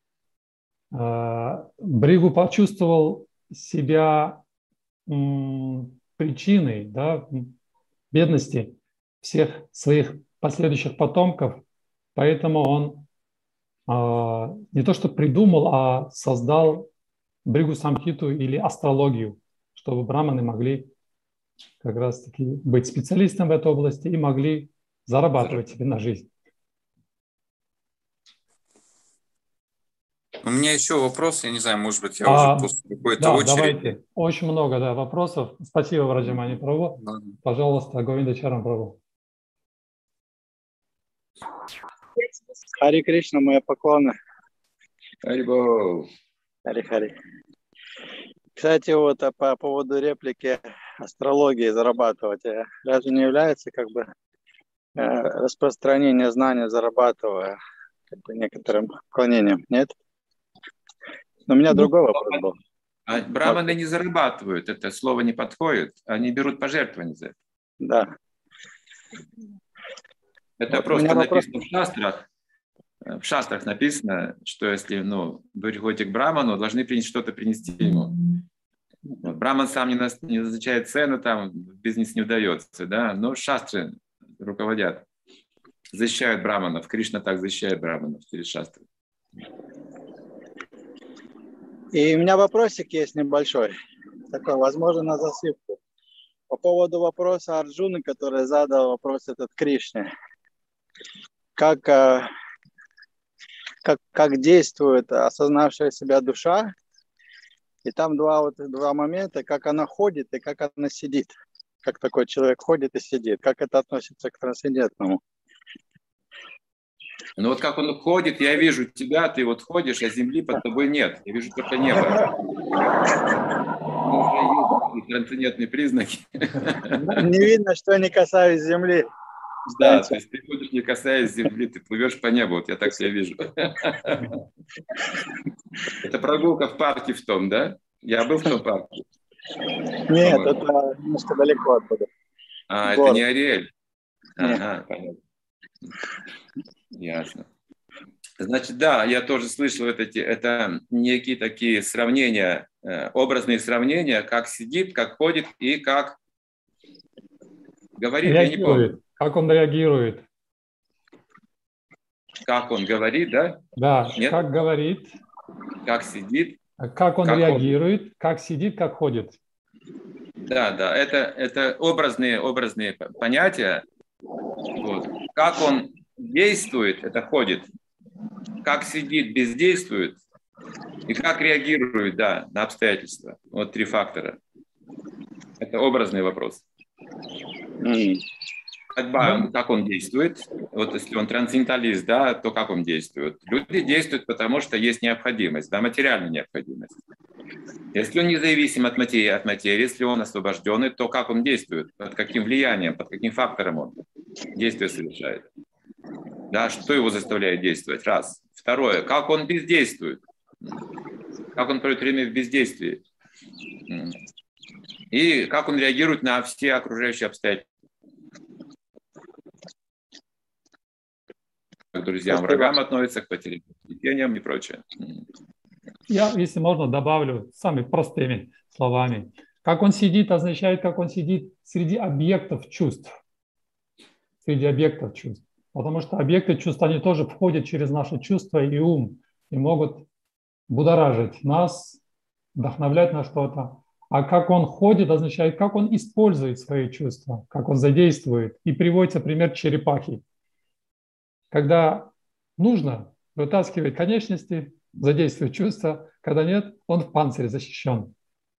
Бригу почувствовал себя причиной, да, бедности всех своих последующих потомков, поэтому он а, не то что придумал, а создал Бригу Самхиту или астрологию, чтобы браманы могли как раз-таки быть специалистом в этой области и могли зарабатывать себе на жизнь. У меня еще вопрос, я не знаю, может быть, я а, уже после какой-то да, очереди. Давайте. Очень много, да, вопросов. Спасибо, Враджамани Прабху. Да. Пожалуйста, Говинда Чаран Прабху. Хари Кришна, мои поклоны. Харибол. Хари-хари. Кстати, вот а по поводу реплики астрологии зарабатывать, разве не является как бы э, распространение знания, зарабатывая как бы некоторым отклонением, нет? Но у меня ну, другой вопрос был. А браманы не зарабатывают, это слово не подходит, они берут пожертвования за это. Да. Это вот просто написано вопрос... в шастрах. В шастрах написано, что если ну, вы приходите к браману, должны принести, что-то принести ему. Вот, браман сам не, нас, не назначает цену, там бизнес не удается, да, но шастры руководят, защищают браманов. Кришна так защищает браманов через шастры. И у меня вопросик есть небольшой, такой, возможно, на засыпку. По поводу вопроса Арджуны, который задал вопрос этот Кришне. Как, как, как действует осознавшая себя душа? И там два, вот, два момента, как она ходит и как она сидит. Как такой человек ходит и сидит. Как это относится к трансцендентному? Ну вот как он ходит, я вижу тебя, ты вот ходишь, а земли под тобой нет. Я вижу только небо. Ну, трансцендентные признаки. Не видно, что я не касаюсь земли. Да, то есть ты ходишь, не касаясь земли, ты плывешь по небу, вот я так себя вижу. Это прогулка в парке в том, да? Я был в том парке? Нет, это немножко далеко оттуда. А, это не Ариэль? Ага, понятно. Ясно. Значит, да, я тоже слышал вот эти, это некие такие сравнения, образные сравнения, как сидит, как ходит и как говорит, реагирует. Я не помню. Как он реагирует? Как он говорит, да? Да, Нет? Как говорит. Как сидит. Как он как реагирует, ходит. Как сидит, как ходит. Да, да, это, это образные, образные понятия. Вот. Как он действует, это ходит. Как сидит, бездействует. И как реагирует, да, на обстоятельства. Вот три фактора. Это образный вопрос. Mm. Как, как он действует? Вот если он трансценденталист, да, то как он действует? Люди действуют, потому что есть необходимость, да, материальная необходимость. Если он независим от материи, от материи, если он освобожденный, то как он действует? Под каким влиянием, под каким фактором он действие совершает? Да, что его заставляет действовать? Раз. Второе. Как он бездействует? Как он проводит время в бездействии? И как он реагирует на все окружающие обстоятельства? К друзьям, врагам относится, к потерям и прочее. Я, если можно, добавлю самыми простыми словами. Как он сидит, означает, как он сидит среди объектов чувств. Среди объектов чувств. Потому что объекты чувств, они тоже входят через наши чувства и ум. И могут будоражить нас, вдохновлять на что-то. А как он ходит, означает, как он использует свои чувства, как он задействует. И приводится пример черепахи. Когда нужно, вытаскивает конечности, задействует чувства. Когда нет, он в панцире защищен.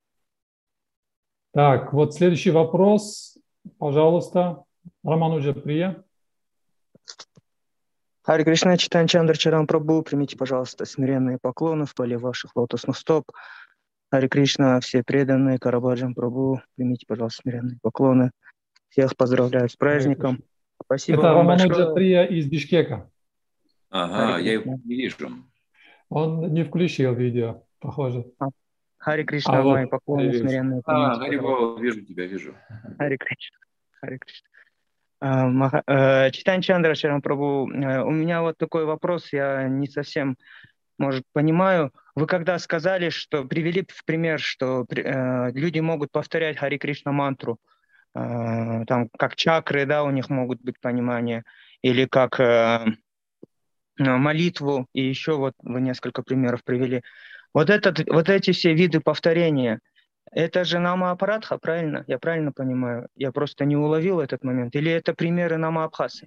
Так, вот следующий вопрос. Пожалуйста, Рамануджа Прия. Хари Кришна, Чайтанья Чандра Чарам Прабху, примите, пожалуйста, смиренные поклоны в поле ваших лотосных стоп. Хари Кришна, все преданные, Карабаджан Прабху, примите, пожалуйста, смиренные поклоны. Всех поздравляю с праздником. Спасибо Это вам Рамануджа большое. Прия из Бишкека. Ага, Хари я его Кришна. не вижу. Он не включил видео, похоже. А, Хари Кришна, А мои вот, поклоны появился. смиренные. А, Примите, пожалуйста. Харибол, вижу тебя, вижу. Хари Кришна. Хари Кришна. А, Маха- э, Чайтанья Чандра Чарам Прабху, э, у меня вот такой вопрос, я не совсем, может, понимаю. Вы когда сказали, что привели в пример, что при- э, люди могут повторять Хари Кришна мантру, э, там как чакры, да, у них могут быть понимания, или как э, молитву, и еще вот вы несколько примеров привели. Вот, этот, вот эти все виды повторения, это же нама-апарадха, правильно? Я правильно понимаю? Я просто не уловил этот момент. Или это примеры нама-абхасы?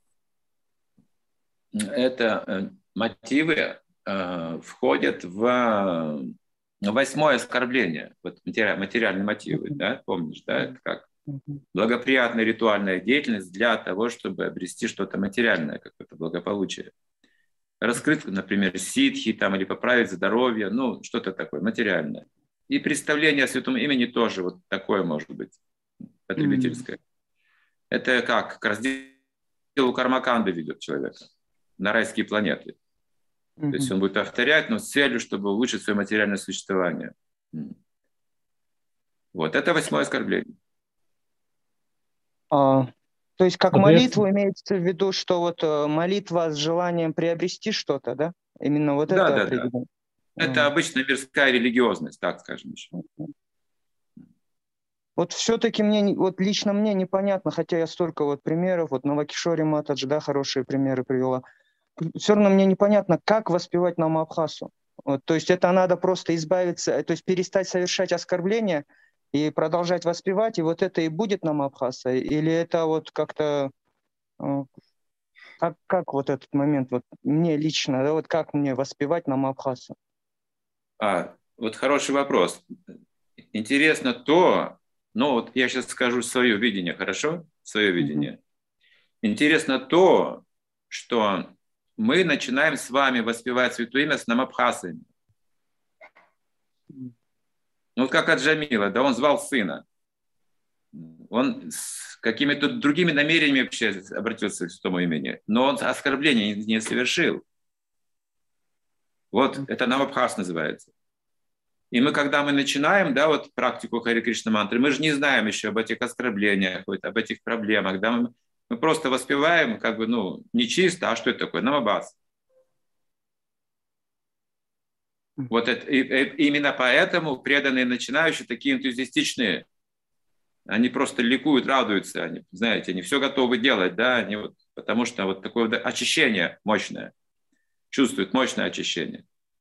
Это э, мотивы э, входят в э, восьмое оскорбление. Вот матери- материальные мотивы, да, помнишь, да, это как благоприятная ритуальная деятельность для того, чтобы обрести что-то материальное, какое-то благополучие. Раскрыть, например, ситхи там, или поправить здоровье, ну, что-то такое материальное. И представление о святом имени тоже вот такое может быть, потребительское. Это как? К разделу кармаканды ведет человека на райские планеты. То есть он будет повторять, но с целью, чтобы улучшить свое материальное существование. Вот, это восьмое оскорбление. А, то есть как Соответственно- молитву имеется в виду, что вот э, молитва с желанием приобрести что-то, да? Именно вот Да, это да, да. определение. Это обычная мирская религиозность, так скажем еще. Вот все-таки мне, не- вот лично мне непонятно, хотя я столько вот примеров, вот Навакишори Матадж, да, хорошие примеры привела. Все равно мне непонятно, как воспевать Намабхасу. Вот, то есть это надо просто избавиться, то есть перестать совершать оскорбления и продолжать воспевать, и вот это и будет Намабхаса? Или это вот как-то... э, Как, как вот этот момент, вот мне лично, да, вот как мне воспевать Намабхасу? А, вот хороший вопрос. Интересно то, ну вот я сейчас скажу свое видение, хорошо? Свое видение. Интересно то, что мы начинаем с вами воспевать святое имя с намабхасами. Ну вот как от Джамила, да, он звал сына. Он с какими-то другими намерениями вообще обратился к святому имени, но он оскорбления не совершил. Вот это намабхас называется. И мы, когда мы начинаем, да, вот практику Хари Кришна мантры, мы же не знаем еще об этих оскорблениях, вот, об этих проблемах, да, мы, мы просто воспеваем, как бы, ну, не чисто, а что это такое? Намабхас. Вот это, и, и, именно поэтому преданные начинающие такие энтузиастичные, они просто ликуют, радуются, они, знаете, они все готовы делать, да, они вот, потому что вот такое вот очищение мощное, чувствуют мощное очищение.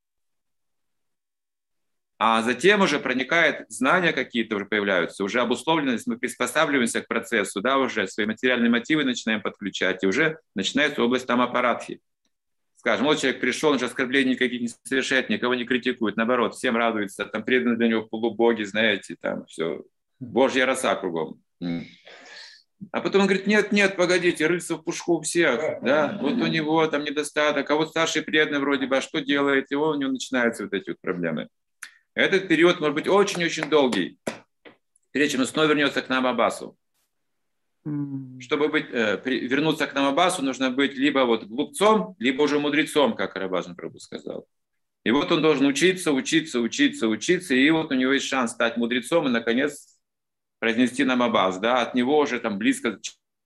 А затем уже проникает знания какие-то, уже появляются, уже обусловленность, мы приспосабливаемся к процессу, да, уже свои материальные мотивы начинаем подключать, и уже начинается область там аппаратхи. Скажем, вот человек пришел, он же оскорблений никаких не совершает, никого не критикует, наоборот, всем радуется, там преданы для него полубоги, знаете, там все, божья роса кругом. А потом он говорит, нет, нет, погодите, рыльца в пушку у всех, да, вот у него там недостаток, а вот старший преданный вроде бы, а что делает, его у него начинаются вот эти вот проблемы. Этот период может быть очень-очень долгий, прежде чем он снова вернется к Намабасу. Чтобы быть, э, при, вернуться к Намабасу, нужно быть либо вот глупцом, либо уже мудрецом, как Рабаджан Прабху сказал. И вот он должен учиться, учиться, учиться, учиться, и вот у него есть шанс стать мудрецом и, наконец, произнести Намабас. Да? От него уже там близко...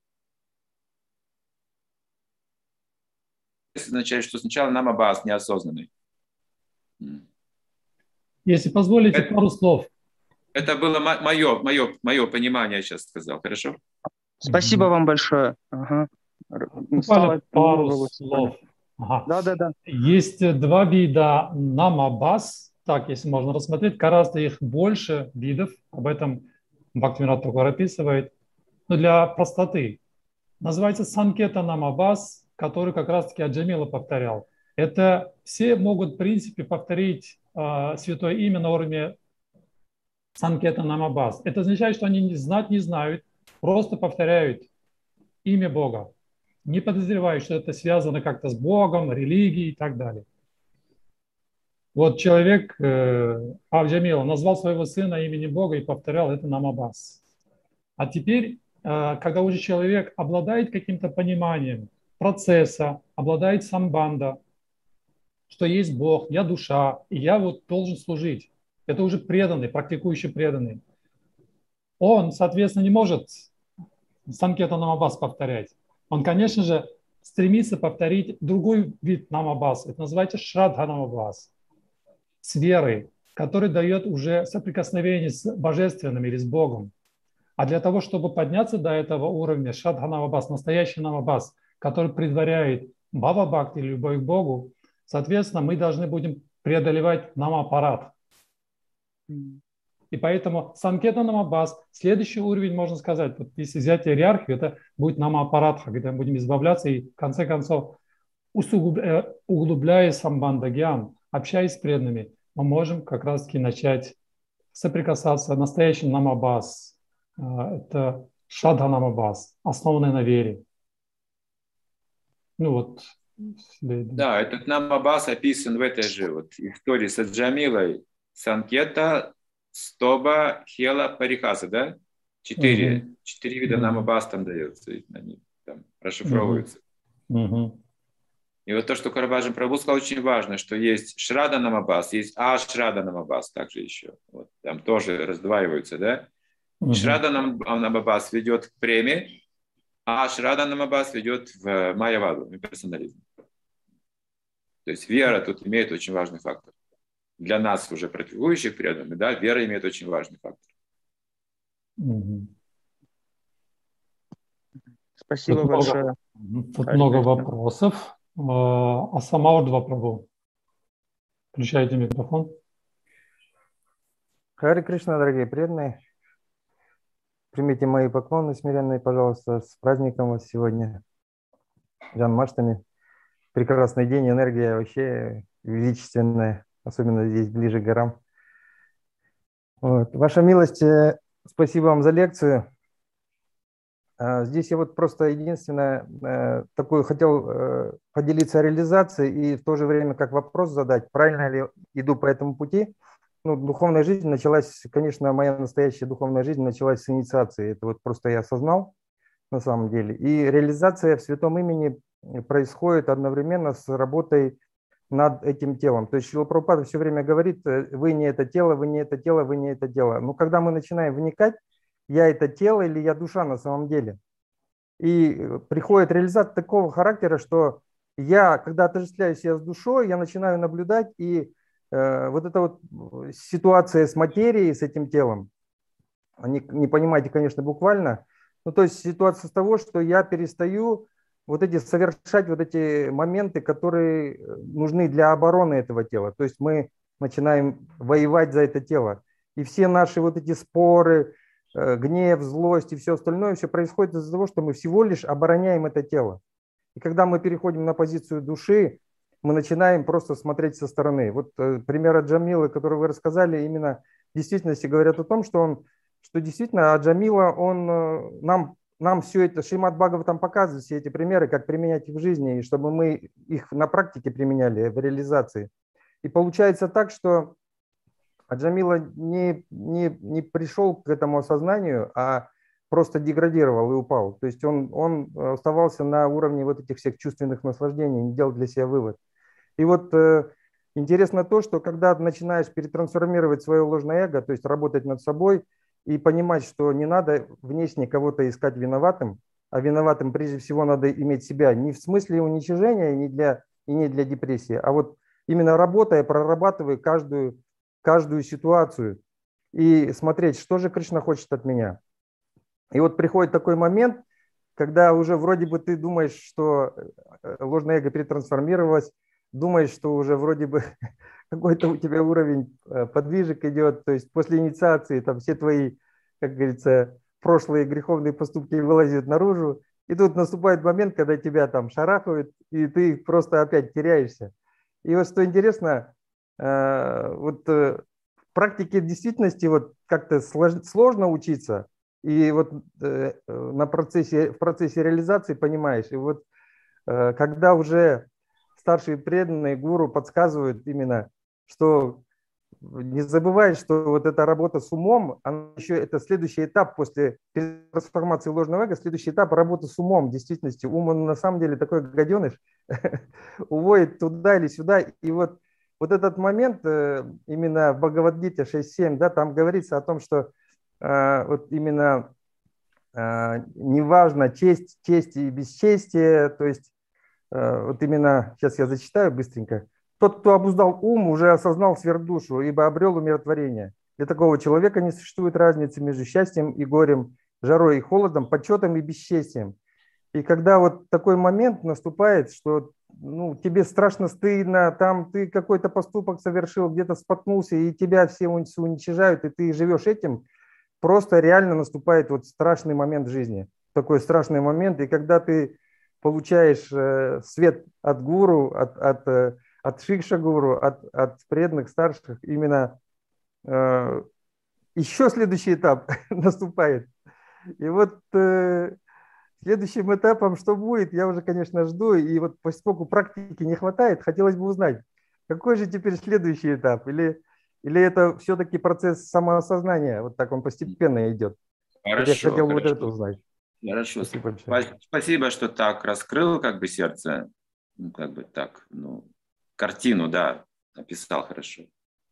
означает, что сначала Намабас неосознанный. Если позволите, это, пару слов. Это было мое, мое, мое понимание, я сейчас сказал. Хорошо? Спасибо mm-hmm. вам большое. Ага. Буквально пару слов. Ага. Да, да, да. Есть два вида намабас, так, если можно рассмотреть, гораздо их больше видов, об этом Бхактивинода Такур описывает. Но для простоты называется санкета намабас, который как раз-таки Аджамила повторял. Это все могут, в принципе, повторить э, святое имя на уровне санкета намабас. Это означает, что они знать не знают, просто повторяют имя Бога. не подозревая, что это связано как-то с Богом, религией и так далее. Вот человек, э, Авджамил, назвал своего сына именем Бога и повторял это намабас. А теперь, э, когда уже человек обладает каким-то пониманием процесса, обладает самбанда, что есть Бог, я душа, и я вот должен служить. Это уже преданный, практикующий преданный. Он, соответственно, не может санкета намабас повторять. Он, конечно же, стремится повторить другой вид намабас. Это называется шрадха намабас. С верой, который дает уже соприкосновение с божественным или с Богом. А для того, чтобы подняться до этого уровня шрадха намабас, настоящий намабас, который предваряет бава бхакти, любовь к Богу, соответственно, мы должны будем преодолевать намапарат. И поэтому санкета намабас, следующий уровень, можно сказать, вот если взять иерархию, это будет намапаратха, когда мы будем избавляться и в конце концов, углубляя самбанда гьян, общаясь с преданными, мы можем как раз-таки начать соприкасаться настоящим намабас. Это шрадха намабас, основанный на вере. Ну вот. Да, этот намабас описан в этой же вот истории с Аджамилой. Санкета, стоба, хела, парихаса, да? Четыре. Mm-hmm. Четыре вида mm-hmm. намабас там дается, они там расшифровываются. Mm-hmm. И вот то, что Карабаджан Прабху сказал, очень важно, что есть шрада намабас, есть ашрада намабас также еще. Вот, там тоже раздваиваются, да? Mm-hmm. Шрада намабас ведет к преме, а ашрада намабас ведет в майяваду, в персонализм. То есть вера тут имеет очень важный фактор. Для нас, уже практикующих преданных, да, вера имеет очень важный фактор. Mm-hmm. Спасибо тут большое. Много, тут много вопросов. А сама два Прабху. Включайте микрофон. Харе Кришна, дорогие преданные. Примите мои поклоны смиренные, пожалуйста, с праздником вас сегодня. Джанмаштами. Прекрасный день, энергия вообще величественная, особенно здесь, ближе к горам. Вот. Ваша милость, спасибо вам за лекцию. Здесь я вот просто единственное такое хотел поделиться реализацией и в то же время как вопрос задать, правильно ли иду по этому пути. Ну, духовная жизнь началась, конечно, моя настоящая духовная жизнь началась с инициации. Это вот просто я осознал на самом деле. И реализация в святом имени происходит одновременно с работой над этим телом. То есть Шрила Прабхупада все время говорит, вы не это тело, вы не это тело, вы не это тело. Но когда мы начинаем вникать, я это тело или я душа на самом деле. И приходит реализация такого характера, что я, когда отождествляю себя с душой, я начинаю наблюдать, и э, вот эта вот ситуация с материей, с этим телом, не, не понимаете, конечно, буквально, ну то есть ситуация с того, что я перестаю вот эти совершать вот эти моменты, которые нужны для обороны этого тела. То есть мы начинаем воевать за это тело. И все наши вот эти споры, гнев, злость и все остальное, все происходит из-за того, что мы всего лишь обороняем это тело. И когда мы переходим на позицию души, мы начинаем просто смотреть со стороны. Вот пример Аджамилы, который вы рассказали, именно в действительности говорят о том, что он, что действительно Аджамила, он нам, нам все это, Шримад Бхагаватам показывает все эти примеры, как применять их в жизни, и чтобы мы их на практике применяли, в реализации. И получается так, что Аджамила не, не, не пришел к этому осознанию, а просто деградировал и упал. То есть он, он оставался на уровне вот этих всех чувственных наслаждений, не делал для себя вывод. И вот э, интересно то, что когда начинаешь перетрансформировать свое ложное эго, то есть работать над собой и понимать, что не надо внешне кого-то искать виноватым, а виноватым прежде всего надо иметь себя не в смысле уничижения не для, и не для депрессии, а вот именно работая, прорабатывая каждую каждую ситуацию и смотреть, что же Кришна хочет от меня. И вот приходит такой момент, когда уже вроде бы ты думаешь, что ложное эго перетрансформировалось, думаешь, что уже вроде бы какой-то у тебя уровень подвижек идет, то есть после инициации там все твои, как говорится, прошлые греховные поступки вылазят наружу, и тут наступает момент, когда тебя там шарахают, и ты просто опять теряешься. И вот что интересно, вот в практике в действительности вот как-то сложно учиться, и вот на процессе, в процессе реализации понимаешь, и вот когда уже старшие преданные гуру подсказывают именно, что не забывай, что вот эта работа с умом, она еще это следующий этап после трансформации ложного эго, следующий этап работы с умом. В действительности ум, он на самом деле такой гаденыш, уводит туда или сюда. И вот, вот этот момент именно в Бхагавад-гите шесть семь, да, там говорится о том, что э, вот именно э, неважно честь, честь и бесчестие, то есть э, вот именно, сейчас я зачитаю быстренько. Тот, кто обуздал ум, уже осознал сверхдушу, ибо обрел умиротворение. Для такого человека не существует разницы между счастьем и горем, жарой и холодом, почетом и бесчестием. И когда вот такой момент наступает, что ну, тебе страшно стыдно, там ты какой-то поступок совершил, где-то споткнулся, и тебя все уничижают, и ты живешь этим, просто реально наступает вот страшный момент в жизни. Такой страшный момент, и когда ты получаешь э, свет от гуру, от, от э, от шикша-гуру, от, от преданных старших, именно э, еще следующий этап наступает. И вот э, следующим этапом что будет, я уже, конечно, жду. И вот поскольку практики не хватает, хотелось бы узнать, какой же теперь следующий этап? Или, или это все-таки процесс самоосознания? Вот так он постепенно идет. Хорошо, я хотел бы хорошо. вот это узнать. Хорошо. Спасибо, Спасибо, что так раскрыл как бы сердце. Ну, как бы так, ну, картину, да, описал хорошо.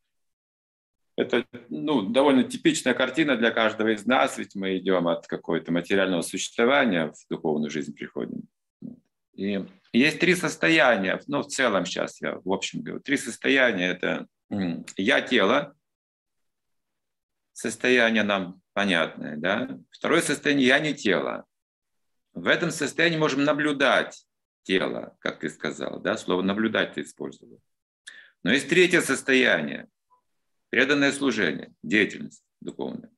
Это ну, довольно типичная картина для каждого из нас, ведь мы идем от какого-то материального существования, в духовную жизнь приходим. И есть три состояния, ну, в целом сейчас я в общем говорю, три состояния. Это я тело, состояние нам понятное, да. Второе состояние я не тело. В этом состоянии можем наблюдать тело, как ты сказал, да, слово наблюдать ты использовал. Но есть третье состояние, преданное служение, деятельность духовная.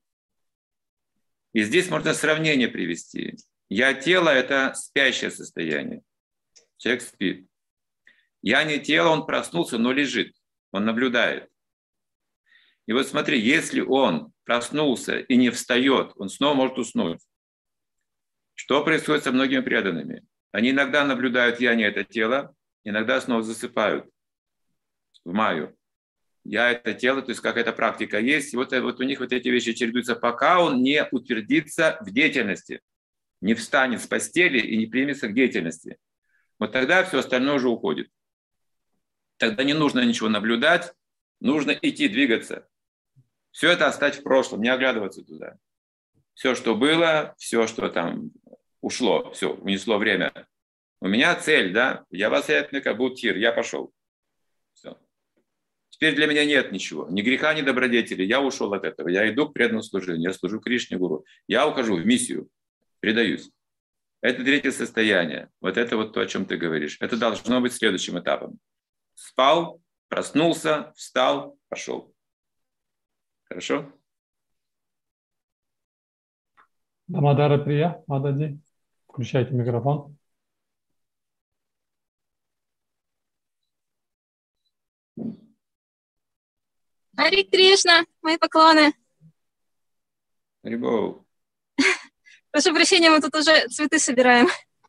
И здесь можно сравнение привести. Я тело – это спящее состояние. Человек спит. Я не тело, он проснулся, но лежит, он наблюдает. И вот смотри, если он проснулся и не встает, он снова может уснуть. Что происходит со многими преданными? Они иногда наблюдают «я не это тело», иногда снова засыпают в маю. «Я это тело», то есть какая-то практика есть. И вот, вот у них вот эти вещи чередуются, пока он не утвердится в деятельности, не встанет с постели и не примется к деятельности. Вот тогда все остальное уже уходит. Тогда не нужно ничего наблюдать, нужно идти, двигаться. Все это оставить в прошлом, не оглядываться туда. Все, что было, все, что там ушло, все, унесло время. У меня цель, да, я васаятмика будхир, я пошел. Все. Теперь для меня нет ничего, ни греха, ни добродетели. Я ушел от этого, я иду к преданному служению, я служу Кришне Гуру. Я ухожу в миссию, предаюсь. Это третье состояние. Вот это вот то, о чем ты говоришь. Это должно быть следующим этапом. Спал, проснулся, встал, пошел. Хорошо? Дамадара Прия, Мадади, включайте микрофон. Хари Кришна, мои поклоны. Харибол. Прошу прощения, мы тут уже цветы собираем.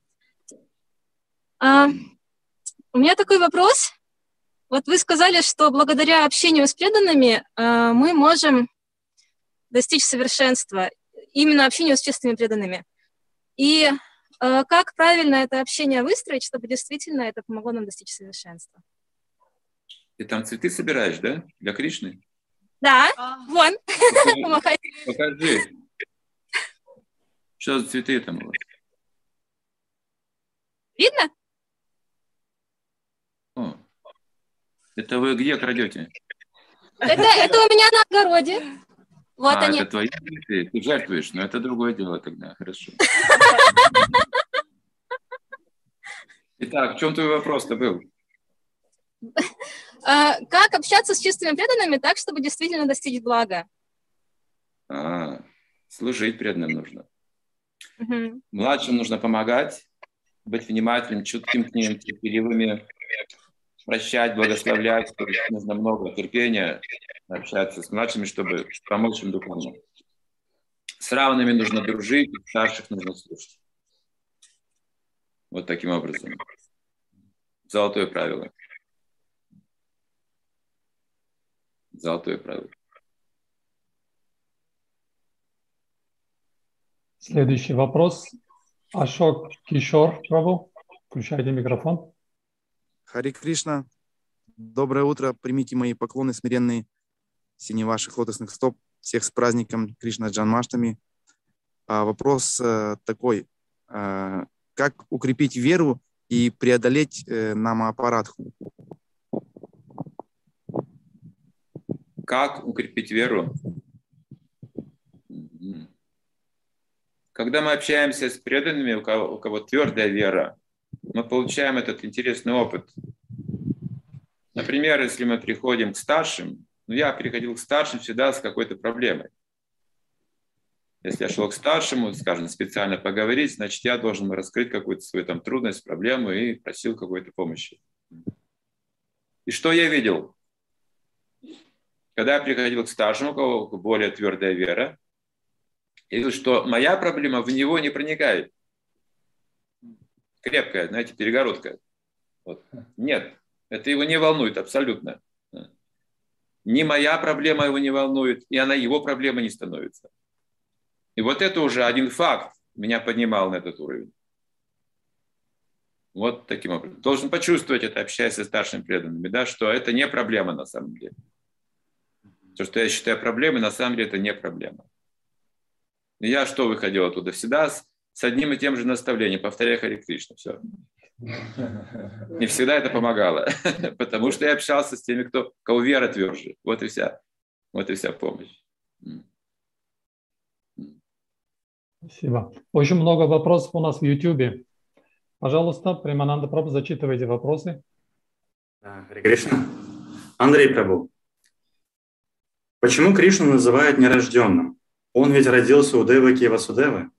А, у меня такой вопрос. Вот вы сказали, что благодаря общению с преданными а, мы можем достичь совершенства, именно общению с чистыми преданными. И а, как правильно это общение выстроить, чтобы действительно это помогло нам достичь совершенства? Ты там цветы собираешь, да? Для Кришны? Да, вон. Покажи. Покажи. Что за цветы там у вас? Видно? О. Это вы где крадете? Это, это у меня на огороде. Вот а, они. это твои цветы. Ты жертвуешь, но это другое дело тогда. Хорошо. Итак, в чем твой вопрос-то был? А, как общаться с чистыми преданными так, чтобы действительно достичь блага? А, служить преданным нужно. Угу. Младшим нужно помогать, быть внимательным, чутким к ним, терпеливыми, прощать, благословлять. То есть нужно много терпения, общаться с младшими, чтобы помочь им духовно. С равными нужно дружить, старших нужно слушать. Вот таким образом. Золотое правило. Золотое правило. Следующий вопрос. Ашок Кишор, Прабу. Включайте микрофон. Хари Кришна. Доброе утро. Примите мои поклоны смиренные, сини ваших лотосных стоп. Всех с праздником Кришна Джанмаштами. А, вопрос а, такой. А, как укрепить веру и преодолеть э, намапарадху? Как укрепить веру? Когда мы общаемся с преданными, у кого, у кого твердая вера, мы получаем этот интересный опыт. Например, если мы приходим к старшим, ну, я приходил к старшим всегда с какой-то проблемой. Если я шел к старшему, скажем, специально поговорить, значит, я должен раскрыть какую-то свою там трудность, проблему и просил какой-то помощи. И что я видел? Когда я приходил к старшему, у кого более твердая вера, я видел, что моя проблема в него не проникает. Крепкая, знаете, перегородка. Вот. Нет, это его не волнует абсолютно. Ни моя проблема его не волнует, и она его проблемой не становится. И вот это уже один факт меня поднимал на этот уровень. Вот таким образом. Должен почувствовать это, общаясь со старшими преданными, да, что это не проблема на самом деле. То, что я считаю проблемой, на самом деле это не проблема. И я что выходил оттуда? Всегда с, с одним и тем же наставлением, повторяя Хари Кришна. Все. Не всегда это помогало, потому что я общался с теми, кто, кого вера тверже. Вот и вся, вот и вся помощь. Спасибо. Очень много вопросов у нас в YouTube. Пожалуйста, Премананда Прабху, зачитывайте вопросы. Хари Кришна. Андрей Прабху. Почему Кришну называют нерожденным? Он ведь родился у Деваки и Васудевы.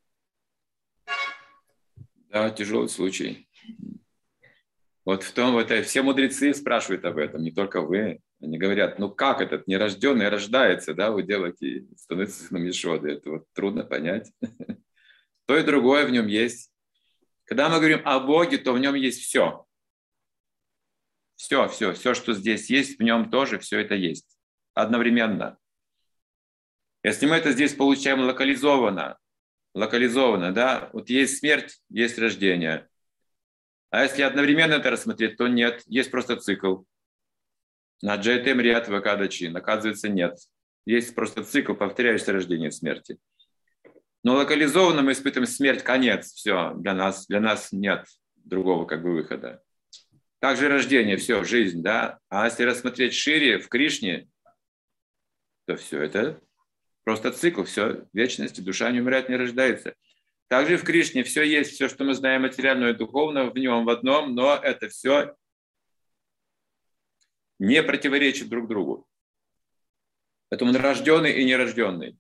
Да, тяжелый случай. Вот в том, это все мудрецы спрашивают об этом, не только вы. Они говорят, ну как этот нерожденный рождается, да, у Деваки, становится сыном Ешоды. Это вот трудно понять. То и другое в нем есть. Когда мы говорим о Боге, то в нем есть все. Все, все, все, что здесь есть, в нем тоже все это есть. Одновременно. Если мы это здесь получаем локализованно, локализованно, да, вот есть смерть, есть рождение. А если одновременно это рассмотреть, то нет, есть просто цикл. На Джайтем Риат Вакадачи, оказывается, нет. Есть просто цикл, повторяющийся рождение и смерти. Но локализованно мы испытываем смерть, конец, все, для нас, для нас нет другого как бы выхода. Также рождение, все, жизнь, да. А если рассмотреть шире, в Кришне, то все это просто цикл, все, в вечности, душа не умирает, не рождается. Также в Кришне все есть, все, что мы знаем материальное и духовное, в нем в одном, но это все не противоречит друг другу. Поэтому он рожденный и нерожденный.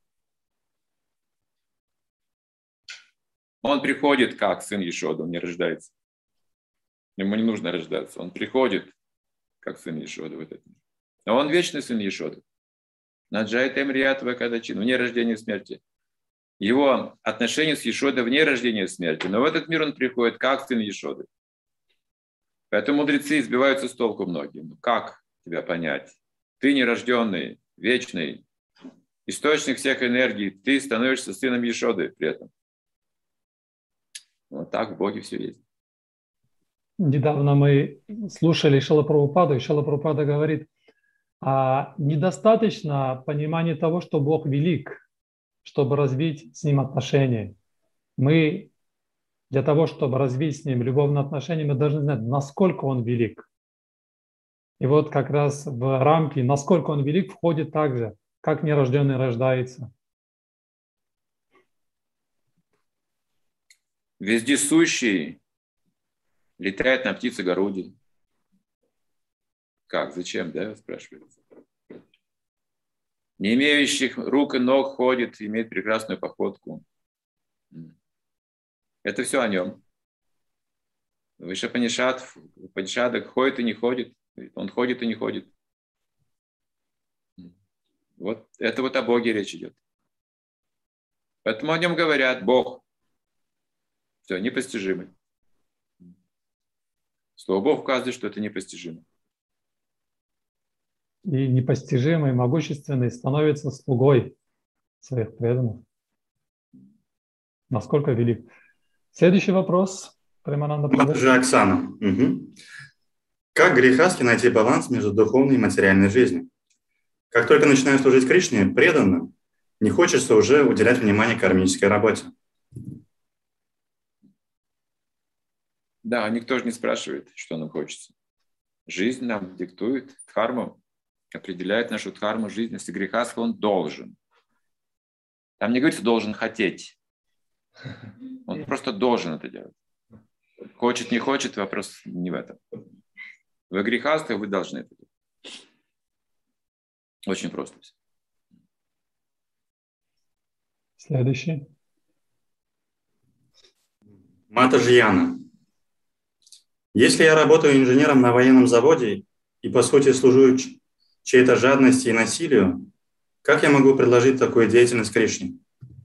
Он приходит как сын Ешоды, он не рождается. Ему не нужно рождаться. Он приходит как сын Ешоды в этот мир. А он вечный сын Ешоды. Наджайтем Риат Вакадачи, вне рождения и смерти. Его отношения с Ешодой вне рождения и смерти. Но в этот мир он приходит как сын Ешоды. Поэтому мудрецы сбиваются с толку многие. Ну, как тебя понять? Ты нерожденный, вечный, источник всех энергий. Ты становишься сыном Ешоды при этом. Вот так в Боге все есть. Недавно мы слушали Шрила Прабхупаду, и Шрила Прабхупада говорит, а недостаточно понимания того, что Бог велик, чтобы развить с Ним отношения. Мы для того, чтобы развить с Ним любовные отношения, мы должны знать, насколько Он велик. И вот как раз в рамки, насколько Он велик, входит также, как нерожденный рождается. Вездесущий летает на птицегоруде. Как? Зачем? Да, спрашивается. Не имеющих рук и ног ходит, имеет прекрасную походку. Это все о нем. Вишапанишат, в Панишадах ходит и не ходит. Он ходит и не ходит. Вот это вот о Боге речь идет. Поэтому о нем говорят Бог. Все, непостижимый. Слово Бог указывает, что это непостижимо. И непостижимый, могущественный становится слугой своих преданных. Насколько велик. Следующий вопрос. Премананда Прабhu. Же Оксана. Угу. Как грехаски найти баланс между духовной и материальной жизнью? Как только начинаю служить Кришне преданно, не хочется уже уделять внимание кармической работе. Да, никто же не спрашивает, что нам хочется. Жизнь нам диктует, дхарма определяет нашу дхарму жизни. Если грехаска, он должен. Там не говорится, должен хотеть. Он просто должен это делать. Хочет, не хочет, вопрос не в этом. Вы грехастые, вы должны это делать. Очень просто. Следующий. Матаджи Яна. Если я работаю инженером на военном заводе и, по сути, служу чьей-то жадности и насилию, как я могу предложить такую деятельность Кришне?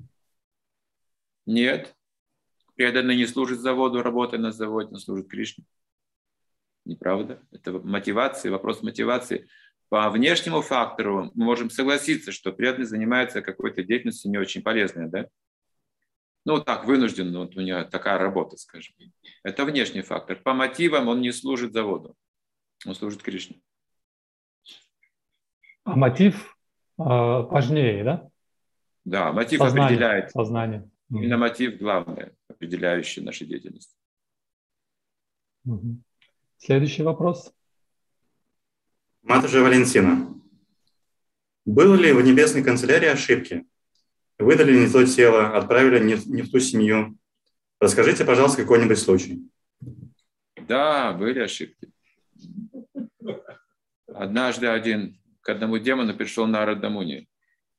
Нет. Преданный не служит заводу, работая на заводе, он служит Кришне. Неправда. Это мотивация, вопрос мотивации. По внешнему фактору мы можем согласиться, что преданный занимается какой-то деятельностью не очень полезной, да? Ну, так, вынужден, вот у него такая работа, скажем. Это внешний фактор. По мотивам он не служит заводу, он служит Кришне. А мотив э, важнее, да? Да, мотив Сознание, определяет. Сознание. Именно мотив главное, определяющий нашу деятельность. Угу. Следующий вопрос. Матаджи Валентина. Было ли в небесной канцелярии ошибки? Выдали не то тело, отправили не, не в ту семью. Расскажите, пожалуйста, какой-нибудь случай. Да, были ошибки. Однажды один к одному демону пришел Нарада Муни.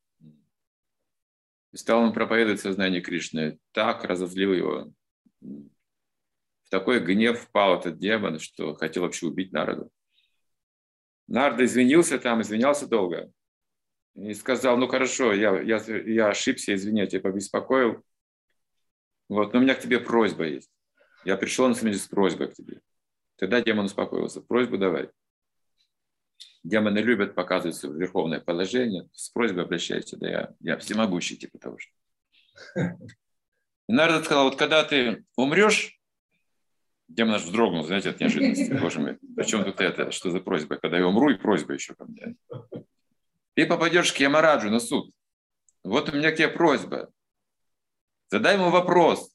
И стал ему проповедовать сознание Кришны. Так разозлил его. В такой гнев впал этот демон, что хотел вообще убить Нараду. Нарада извинился там, извинялся долго. И сказал, ну хорошо, я, я, я ошибся, извини, я тебя побеспокоил. Вот, но у меня к тебе просьба есть. Я пришел на самом деле с просьбой к тебе. Тогда демон успокоился. Просьбу давай. Демоны любят показывать свое верховное положение. С просьбой обращайся, да я, я всемогущий, типа того, что. И Нарада сказал, вот когда ты умрешь, демон аж вздрогнул, знаете, от неожиданности. Боже мой, причем тут это, что за просьба? Когда я умру, и просьба еще ко мне. Ты попадешь к Ямараджу на суд. Вот у меня к тебе просьба. Задай ему вопрос.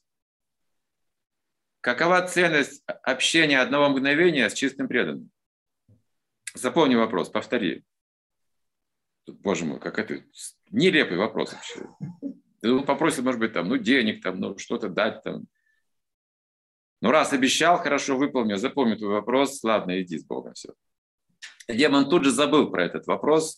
Какова ценность общения одного мгновения с чистым преданным? Запомни вопрос, повтори. Боже мой, как это нелепый вопрос вообще. Он попросил, может быть, там, ну, денег, там, ну, что-то дать там. Ну, раз обещал, хорошо выполнил, запомни твой вопрос, ладно, иди с Богом, все. Демон тут же забыл про этот вопрос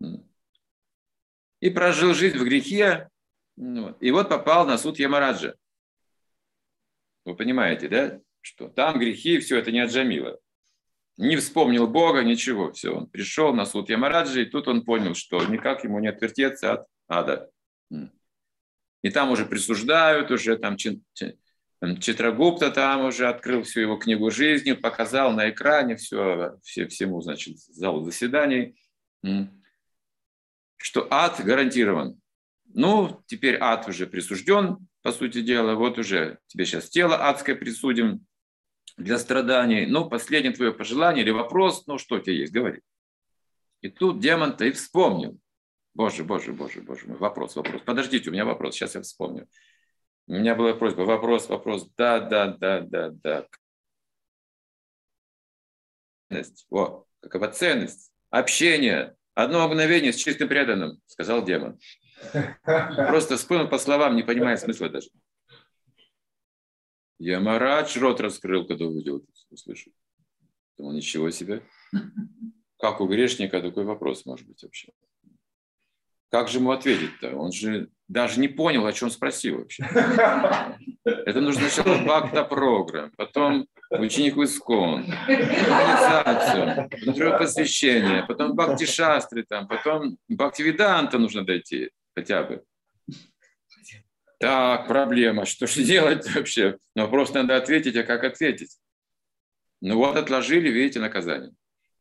и прожил жизнь в грехе, и вот попал на суд Ямараджа. Вы понимаете, да, что там грехи, все это не отжамило. Не вспомнил Бога, ничего, все, он пришел на суд Ямараджи, и тут он понял, что никак ему не отвертеться от ада. И там уже присуждают, уже там Читрагупта там уже открыл всю его книгу жизни, показал на экране все, все всему, значит, залу заседаний, что ад гарантирован. Ну, теперь ад уже присужден, по сути дела, вот уже тебе сейчас тело адское присудим для страданий. Ну, последнее твое пожелание или вопрос, ну, что у тебя есть, говори. И тут демон-то и вспомнил. Боже, боже, боже, боже мой, вопрос, вопрос. Подождите, у меня вопрос, сейчас я вспомню. У меня была просьба, вопрос, вопрос, да, да, да, да, да. Ценность, о, какова ценность, общение, одно мгновение с чистым преданным, сказал демон. Просто вспомнил по словам, не понимая смысла даже. Ямарадж рот раскрыл, когда увидел это, услышал. Думал, ничего себе. Как у грешника такой вопрос может быть вообще? Как же ему ответить-то? Он же даже не понял, о чем спросил вообще. Это нужно сначала бхакта-программ, потом ученик Искон, организацию, потом другое посвящение, потом бхакти-шастры, там, потом бхакти-веданта нужно дойти хотя бы. Так, проблема, что же делать вообще? На вопрос надо ответить, а как ответить? Ну вот отложили, видите, наказание.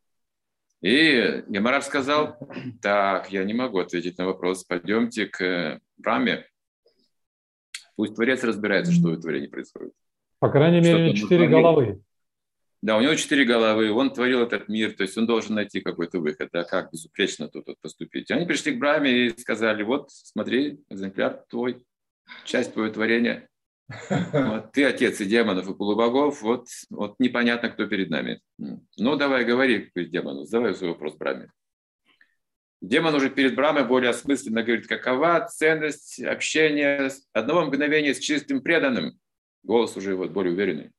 И Ямарадж сказал, так, я не могу ответить на вопрос, пойдемте к Брахме, пусть Творец разбирается, что в творении происходит. По крайней мере, у него четыре головы. Да, у него четыре головы, он творил этот мир, то есть он должен найти какой-то выход, да, как безупречно тут вот поступить. Они пришли к Брахме и сказали, вот, смотри, экземпляр твой, часть твоего творения. Вот, ты отец и демонов, и полубогов, вот, вот непонятно, кто перед нами. Ну, давай, говори, демону, задавай свой вопрос Брахме. Демон уже перед Брахмой более осмысленно говорит, какова ценность общения одного мгновения с чистым преданным. Голос уже вот более уверенный.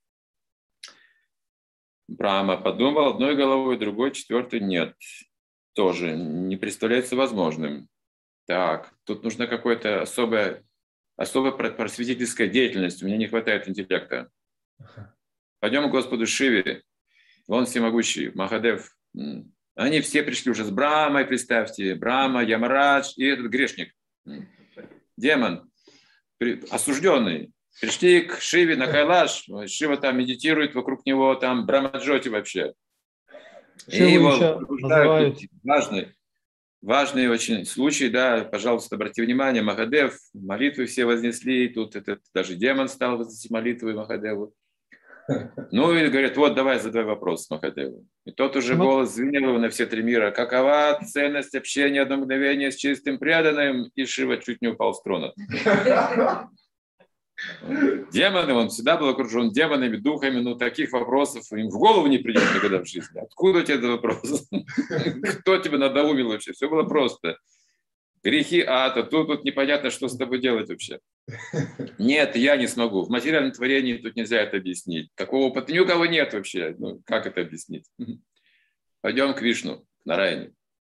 Брахма подумал одной головой, другой, четвертой нет. Тоже не представляется возможным. Так, тут нужна какая-то особая, особая просветительская деятельность. У меня не хватает интеллекта. Пойдем к Господу Шиве. Он всемогущий, Махадев. Они все пришли уже с Брахмой, представьте. Брахма, Ямарадж и этот грешник. Демон, осужденный. Пришли к Шиве на Кайлаш, Шива там медитирует, вокруг него там Брамаджоти вообще. Шиву и его называют... важный, важный очень случай, да, пожалуйста, обратите внимание, Махадев, молитвы все вознесли, тут этот даже демон стал вознести молитвы Махадеву. Ну и говорят, вот давай задавай вопрос Махадеву. И тот уже голос звенел на все три мира. Какова ценность общения одно мгновение с чистым преданным? И Шива чуть не упал с трона. Демоны, он всегда был окружен демонами, духами, но таких вопросов им в голову не придет никогда в жизни. Откуда у тебя этот вопрос? Кто тебя надоумил вообще? Все было просто. Грехи ада, тут, тут непонятно, что с тобой делать вообще. Нет, я не смогу. В материальном творении тут нельзя это объяснить. Такого опыта ни у кого нет вообще. Ну, как это объяснить? Пойдем к Вишну, к Нараяне.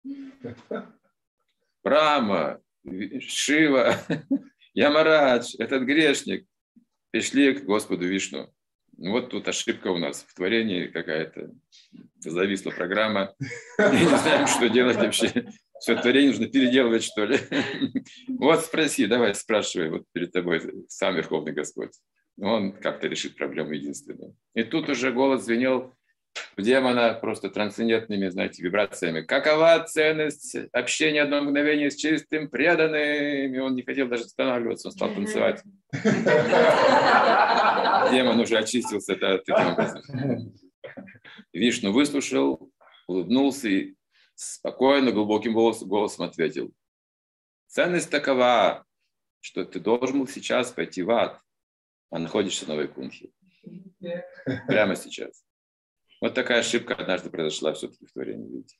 Брахма, Шива, Ямарадж, этот грешник, пришли к Господу Вишну. Вот тут ошибка у нас в творении какая-то. Зависла программа. Не знаем, что делать вообще. Все творение нужно переделывать, что ли. Вот спроси, давай спрашивай. Вот перед тобой сам Верховный Господь. Он как-то решит проблему единственную. И тут уже голос звенел в демона просто трансцендентными, знаете, вибрациями. Какова ценность общения одно мгновение с чистым преданным? И он не хотел даже останавливаться, он стал танцевать. Демон уже очистился таким образом. Вишну выслушал, улыбнулся и спокойно, глубоким голосом, голосом ответил. Ценность такова, что ты должен был сейчас пойти в ад, а находишься на Вайкунтхе. Прямо сейчас. Вот такая ошибка однажды произошла все-таки в творении, видите.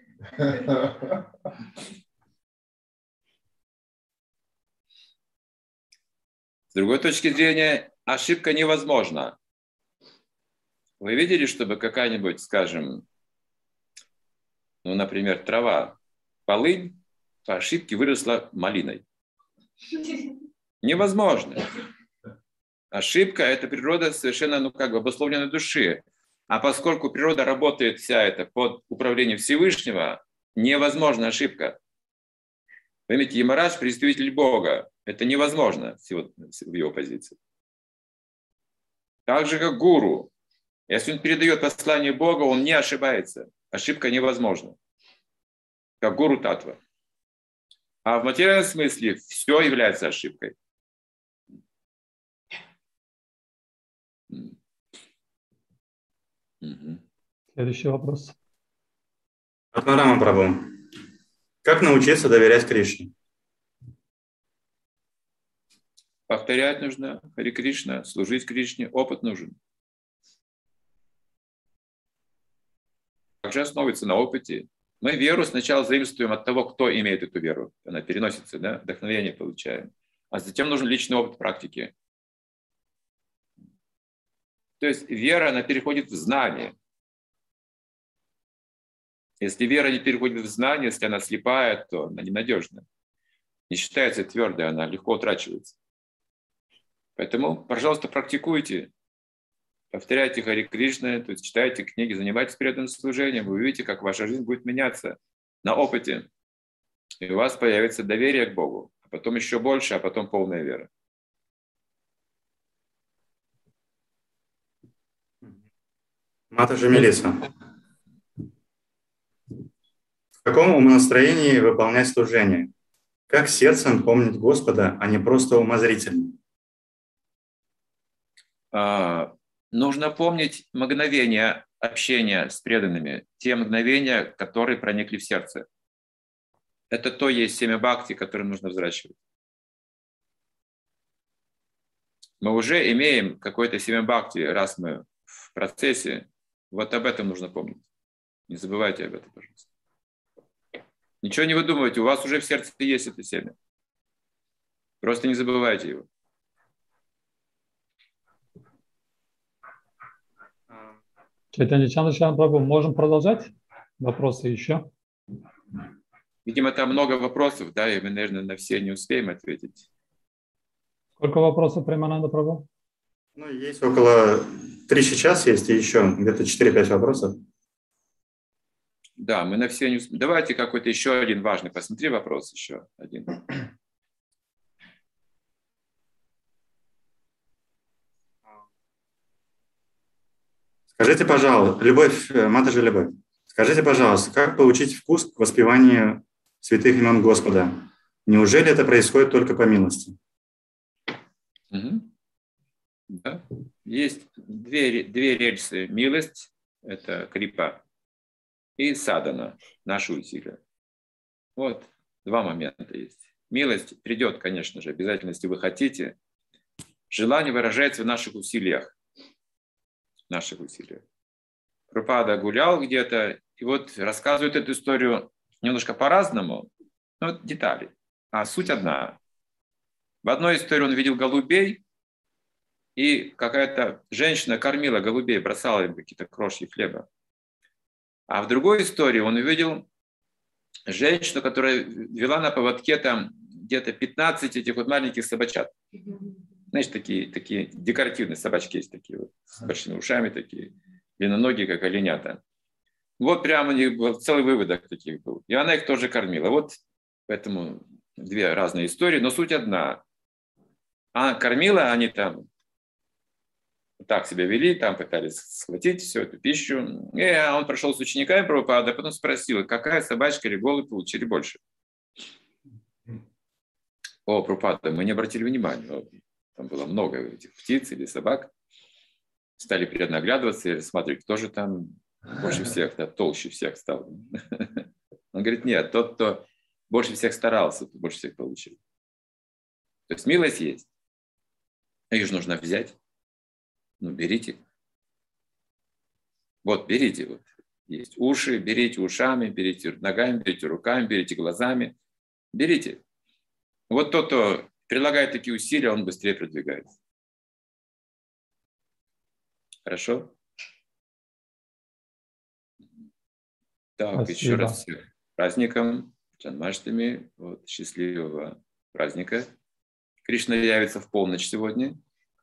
С другой точки зрения, ошибка невозможна. Вы видели, чтобы какая-нибудь, скажем, ну, например, трава, полынь по ошибке выросла малиной? Невозможно. Ошибка – это природа совершенно, ну, как бы обусловленной души. А поскольку природа работает вся эта под управлением Всевышнего, невозможна ошибка. Поймите, Ямарадж – представитель Бога. Это невозможно в его, в его позиции. Так же, как гуру. Если он передает послание Бога, он не ошибается. Ошибка невозможна. Как гуру татва. А в материальном смысле все является ошибкой. Следующий вопрос. Атмарама Прабху. Как научиться доверять Кришне? Повторять нужно. Хари Кришна, служить Кришне. Опыт нужен. Также основывается на опыте. Мы веру сначала заимствуем от того, кто имеет эту веру. Она переносится, да? Вдохновение получаем. А затем нужен личный опыт практики. То есть вера, она переходит в знание. Если вера не переходит в знание, если она слепая, то она ненадежна. Не считается твердой, она легко утрачивается. Поэтому, пожалуйста, практикуйте. Повторяйте Хари Кришна, то есть читайте книги, занимайтесь преданным служением. Вы увидите, как ваша жизнь будет меняться на опыте. И у вас появится доверие к Богу. А потом еще больше, а потом полная вера. Матаджи Мелисса. В каком умонастроении выполнять служение? Как сердцем помнить Господа, а не просто умозрительно? А, нужно помнить мгновения общения с преданными, те мгновения, которые проникли в сердце. Это то есть семя бхакти, которое нужно взращивать. Мы уже имеем какое-то семя бхакти, раз мы в процессе. Вот об этом нужно помнить. Не забывайте об этом, пожалуйста. Ничего не выдумывайте, у вас уже в сердце есть это семя. Просто не забывайте его. Чайтанья Чандра Прабху, можем продолжать? Вопросы еще? Видимо, там много вопросов, да, и мы, наверное, на все не успеем ответить. Сколько вопросов, Премананда Прабху? Ну, есть около три сейчас есть, и еще где-то четыре-пять вопросов. Да, мы на все не успеем. Давайте какой-то еще один важный. Посмотри вопрос еще один. Скажите, пожалуйста, Любовь, Матаджи Любовь, скажите, пожалуйста, как получить вкус к воспеванию святых имен Господа? Неужели это происходит только по милости? Угу. Да. Есть две, две рельсы. Милость – это крипа, и садана, наши усилия. Вот два момента есть. Милость придет, конечно же, обязательно, если вы хотите. Желание выражается в наших усилиях. В наших усилиях. Прабхупада гулял где-то, и вот рассказывает эту историю немножко по-разному, но детали. А суть одна. В одной истории он видел голубей, и какая-то женщина кормила голубей, бросала им какие-то крошки хлеба. А в другой истории он увидел женщину, которая вела на поводке там где-то пятнадцать этих вот маленьких собачат. Знаешь, такие, такие декоративные собачки есть такие вот, с большими ушами такие, длинноногие, как оленята. Вот прямо у них был целый выводок таких был. И она их тоже кормила. Вот поэтому две разные истории, но суть одна. Она кормила, они там так себя вели, там пытались схватить всю эту пищу. И он прошел с учениками Прабхупады, а потом спросил, какая собачка или голубь получили больше. О, Прабхупада, мы не обратили внимания. Там было много этих птиц или собак. Стали приятно оглядываться и рассматривать, кто же там больше всех, да, толще всех стал. Он говорит, нет, тот, кто больше всех старался, тот больше всех получил. То есть милость есть. Ее же нужно взять. Ну, берите. Вот, берите. Вот. Есть уши, берите ушами, берите ногами, берите руками, берите глазами. Берите. Вот тот, кто прилагает такие усилия, он быстрее продвигается. Хорошо? Так, Спасибо. Еще раз всех с праздником, Джанмаштами. Вот, счастливого праздника. Кришна явится в полночь сегодня.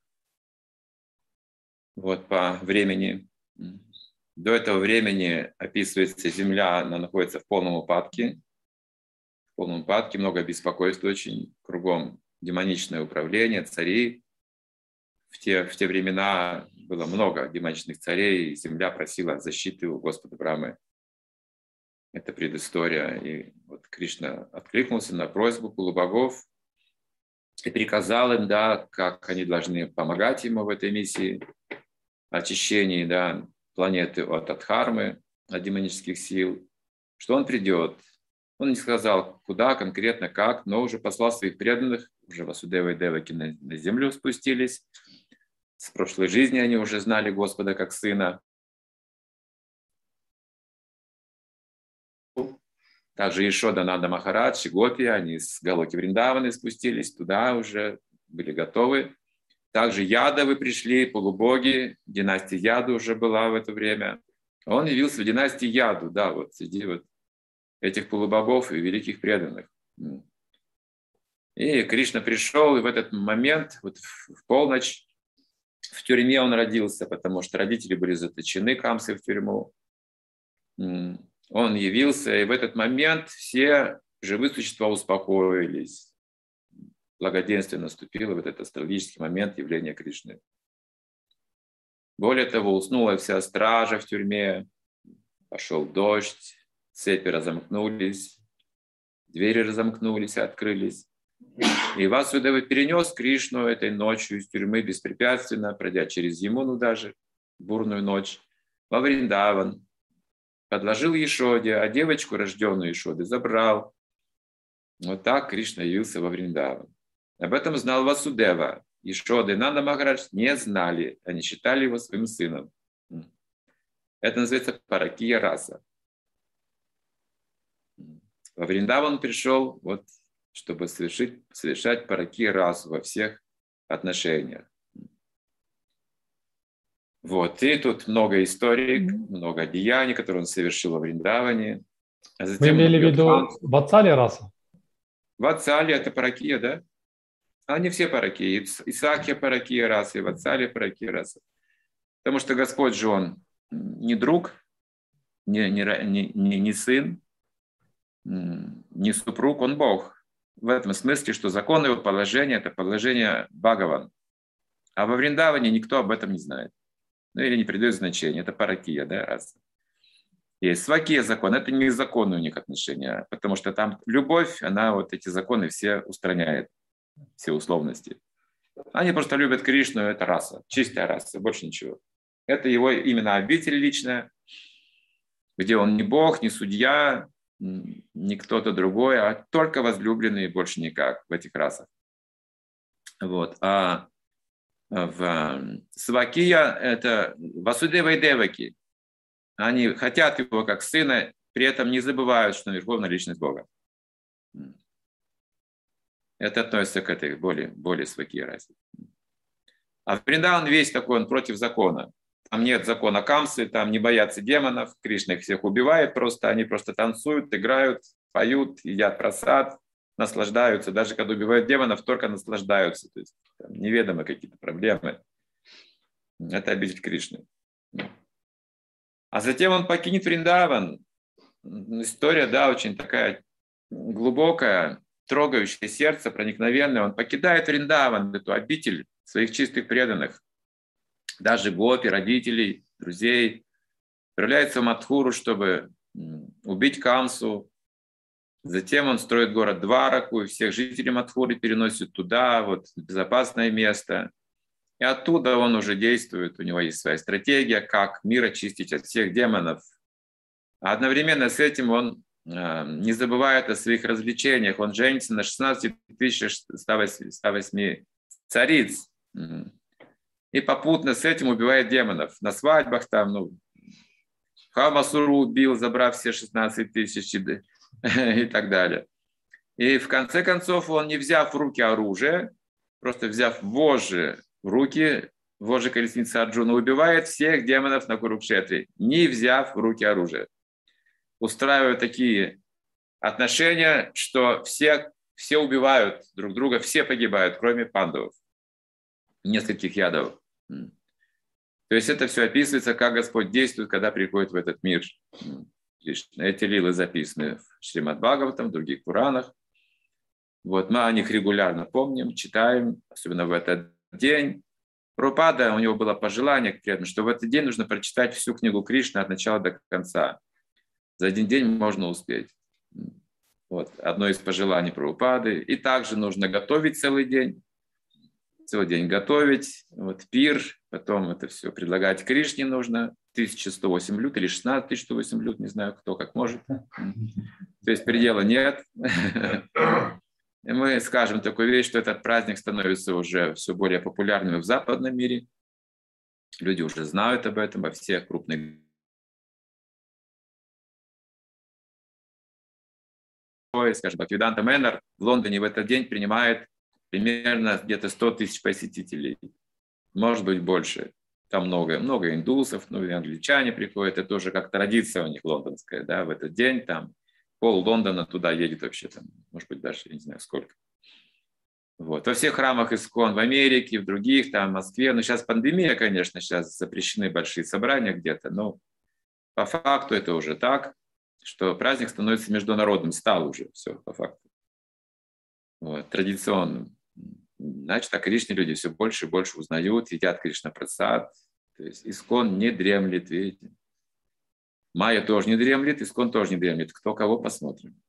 Вот по времени. До этого времени описывается, Земля, она находится в полном упадке. В полном упадке, много беспокойства очень. Кругом демоничное управление, цари. В те, в те времена было много демоничных царей, и земля просила защиты у Господа Брамы. Это предыстория. И вот Кришна откликнулся на просьбу полубогов и приказал им, да, как они должны помогать ему в этой миссии очищении, да, планеты от Адхармы, от демонических сил, что он придет. Он не сказал, куда конкретно, как, но уже послал своих преданных, уже Васудева и Деваки на, на землю спустились. С прошлой жизни они уже знали Господа как Сына. Также Ешода, Нанда Махарадж и Гопи, они с Галоки Вриндаваны спустились туда, уже были готовы. Также Ядовы пришли, полубоги, династия Яду уже была в это время. Он явился в династии Яду, да, вот среди вот этих полубогов и великих преданных. И Кришна пришел, и в этот момент, вот в полночь, в тюрьме он родился, потому что родители были заточены Камсой в тюрьму. Он явился, и в этот момент все живые существа успокоились. Благоденствие наступило в этот астрологический момент явления Кришны. Более того, уснула вся стража в тюрьме, пошел дождь, цепи разомкнулись, двери разомкнулись и открылись. И Васудева перенес Кришну этой ночью из тюрьмы беспрепятственно, пройдя через Ямуну даже, бурную ночь, во Вриндаван. Подложил Ешоде, а девочку, рожденную Ешоды, забрал. Вот так Кришна явился во Вриндаван. Об этом знал Васудева. Ешода и Нанда Махарадж не знали, они считали его своим сыном. Это называется паракия раса. Во Вриндаван он пришел, вот, чтобы совершить, совершать паракия расу во всех отношениях. Вот, и тут много историй, mm-hmm. много деяний, которые он совершил во Вриндаване. А затем Вы имели в виду Ватсали раса? Ватсали – это паракия, да? Они все паракии. Исаакия паракия раса, и Ватсали паракия раса. Потому что Господь же он не друг, не, не, не, не сын, не супруг, он Бог. В этом смысле, что закон его положения – это положение Бхагаван. А во Вриндаване никто об этом не знает. Ну или не придает значения. Это паракия, да, раса. Есть свакия закон. Это не законные у них отношения, потому что там любовь, она вот эти законы все устраняет, все условности. Они просто любят Кришну, это раса, чистая раса, больше ничего. Это его именно обитель личная, где он не бог, не судья, не кто-то другой, а только возлюбленный и больше никак в этих расах. Вот. А в Свакия это Васудева и Деваки. Они хотят его как сына, при этом не забывают, что он верховная личность Бога. Это относится к этой более, более Свакия расе. А в Вриндаван весь такой, он против закона. Там нет закона Камсы, там не боятся демонов, Кришна их всех убивает просто, они просто танцуют, играют, поют, едят прасад, наслаждаются. Даже когда убивают демонов, только наслаждаются. То есть там неведомы какие-то проблемы. Это обитель Кришны. А затем он покинет Вриндаван. История, да, очень такая глубокая, трогающая сердце, проникновенная. Он покидает Вриндаван, эту обитель своих чистых преданных. Даже гопи, родителей, друзей. Отправляется в Мадхуру, чтобы убить Камсу. Затем он строит город Двараку, и всех жителей Мадхуры переносит туда, вот, в безопасное место. И оттуда он уже действует, у него есть своя стратегия, как мир очистить от всех демонов. А одновременно с этим он э, не забывает о своих развлечениях. Он женится на шестнадцати тысячах ста восьми цариц. И попутно с этим убивает демонов. На свадьбах там, ну, Хамасуру убил, забрав все шестнадцать тысяч и так далее. И в конце концов он, не взяв в руки оружие, просто взяв вожжи в руки, вожжи колесницы Арджуна, убивает всех демонов на Курукшетре, не взяв в руки оружие. Устраивают такие отношения, что все, все убивают друг друга, все погибают, кроме пандавов. Нескольких ядов. То есть это все описывается, как Господь действует, когда приходит в этот мир. Эти лилы записаны в Шримад Бхагаватам, в других Пуранах. Вот, мы о них регулярно помним, читаем, особенно в этот день. Прабхупада, у него было пожелание, что в этот день нужно прочитать всю книгу Кришны от начала до конца. За один день можно успеть. Вот, одно из пожеланий Прабхупады. И также нужно готовить целый день. Целый день готовить, вот пир, потом это все предлагать Кришне нужно. тысяча сто восемь блюд или шестнадцать тысяч сто восемь блюд, не знаю, кто как может. То есть предела нет. И мы скажем такую вещь, что этот праздник становится уже все более популярным в западном мире. Люди уже знают об этом во всех крупных. Скажем, Бхактивиданта Мэннер в Лондоне в этот день принимает примерно где-то сто тысяч посетителей. Может быть, больше. Там много, много индусов, ну и англичане приходят. Это тоже как традиция у них лондонская. Да? В этот день там пол Лондона туда едет вообще. Там, может быть, даже я не знаю сколько. Вот. Во всех храмах Искон в Америке, в других, там в Москве. Ну, сейчас пандемия, конечно, сейчас запрещены большие собрания где-то. Но по факту это уже так, что праздник становится международным. Стал уже все по факту. Вот, традиционным. Значит, о Кришне люди все больше и больше узнают, едят Кришна Прасад, То есть Искон не дремлет, видите. Майя тоже не дремлет, Искон тоже не дремлет. Кто кого, посмотрим.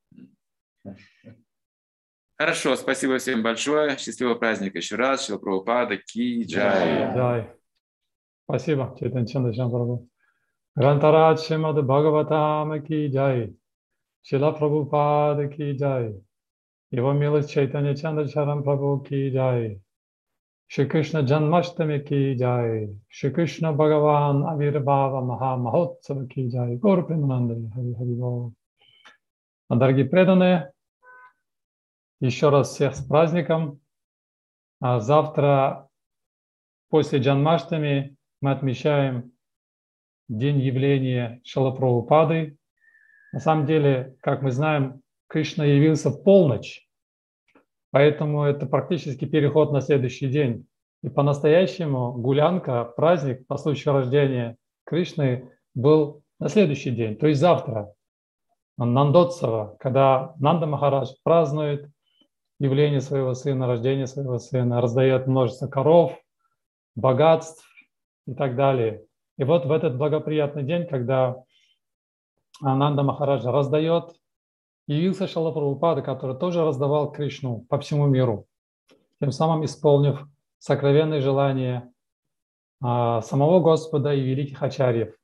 Хорошо, спасибо всем большое. Счастливого праздника еще раз. Шрила Прабхупада ки джай. Джай. Спасибо, Чайтанья Чандра Прабху. Грантарадж Шримад Бхагаватам ки джай. Шрила Прабхупада ки джай. Его милость Чайтанья Чандра Прабху ки джай. Шри Кришна Джанмаштами ки джай. Шри Кришна Бхагаван Авирбхава Маха Махотсава ки джай. Гор Премананда Хари Хари Бол. Дорогие преданные, еще раз всех с праздником. А завтра после Джанмаштами мы отмечаем день явления Шрилы Прабхупады. На самом деле, как мы знаем, Кришна явился в полночь, поэтому это практически переход на следующий день. И по-настоящему гулянка, праздник по случаю рождения Кришны был на следующий день, то есть завтра, Нандотсава, когда Нанда Махарадж празднует явление своего сына, рождение своего сына, раздает множество коров, богатств и так далее. И вот в этот благоприятный день, когда Нанда Махараджа раздает, явился Шрила Прабхупада, который тоже раздавал Кришну по всему миру, тем самым исполнив сокровенные желания а, самого Господа и великих ачарьев.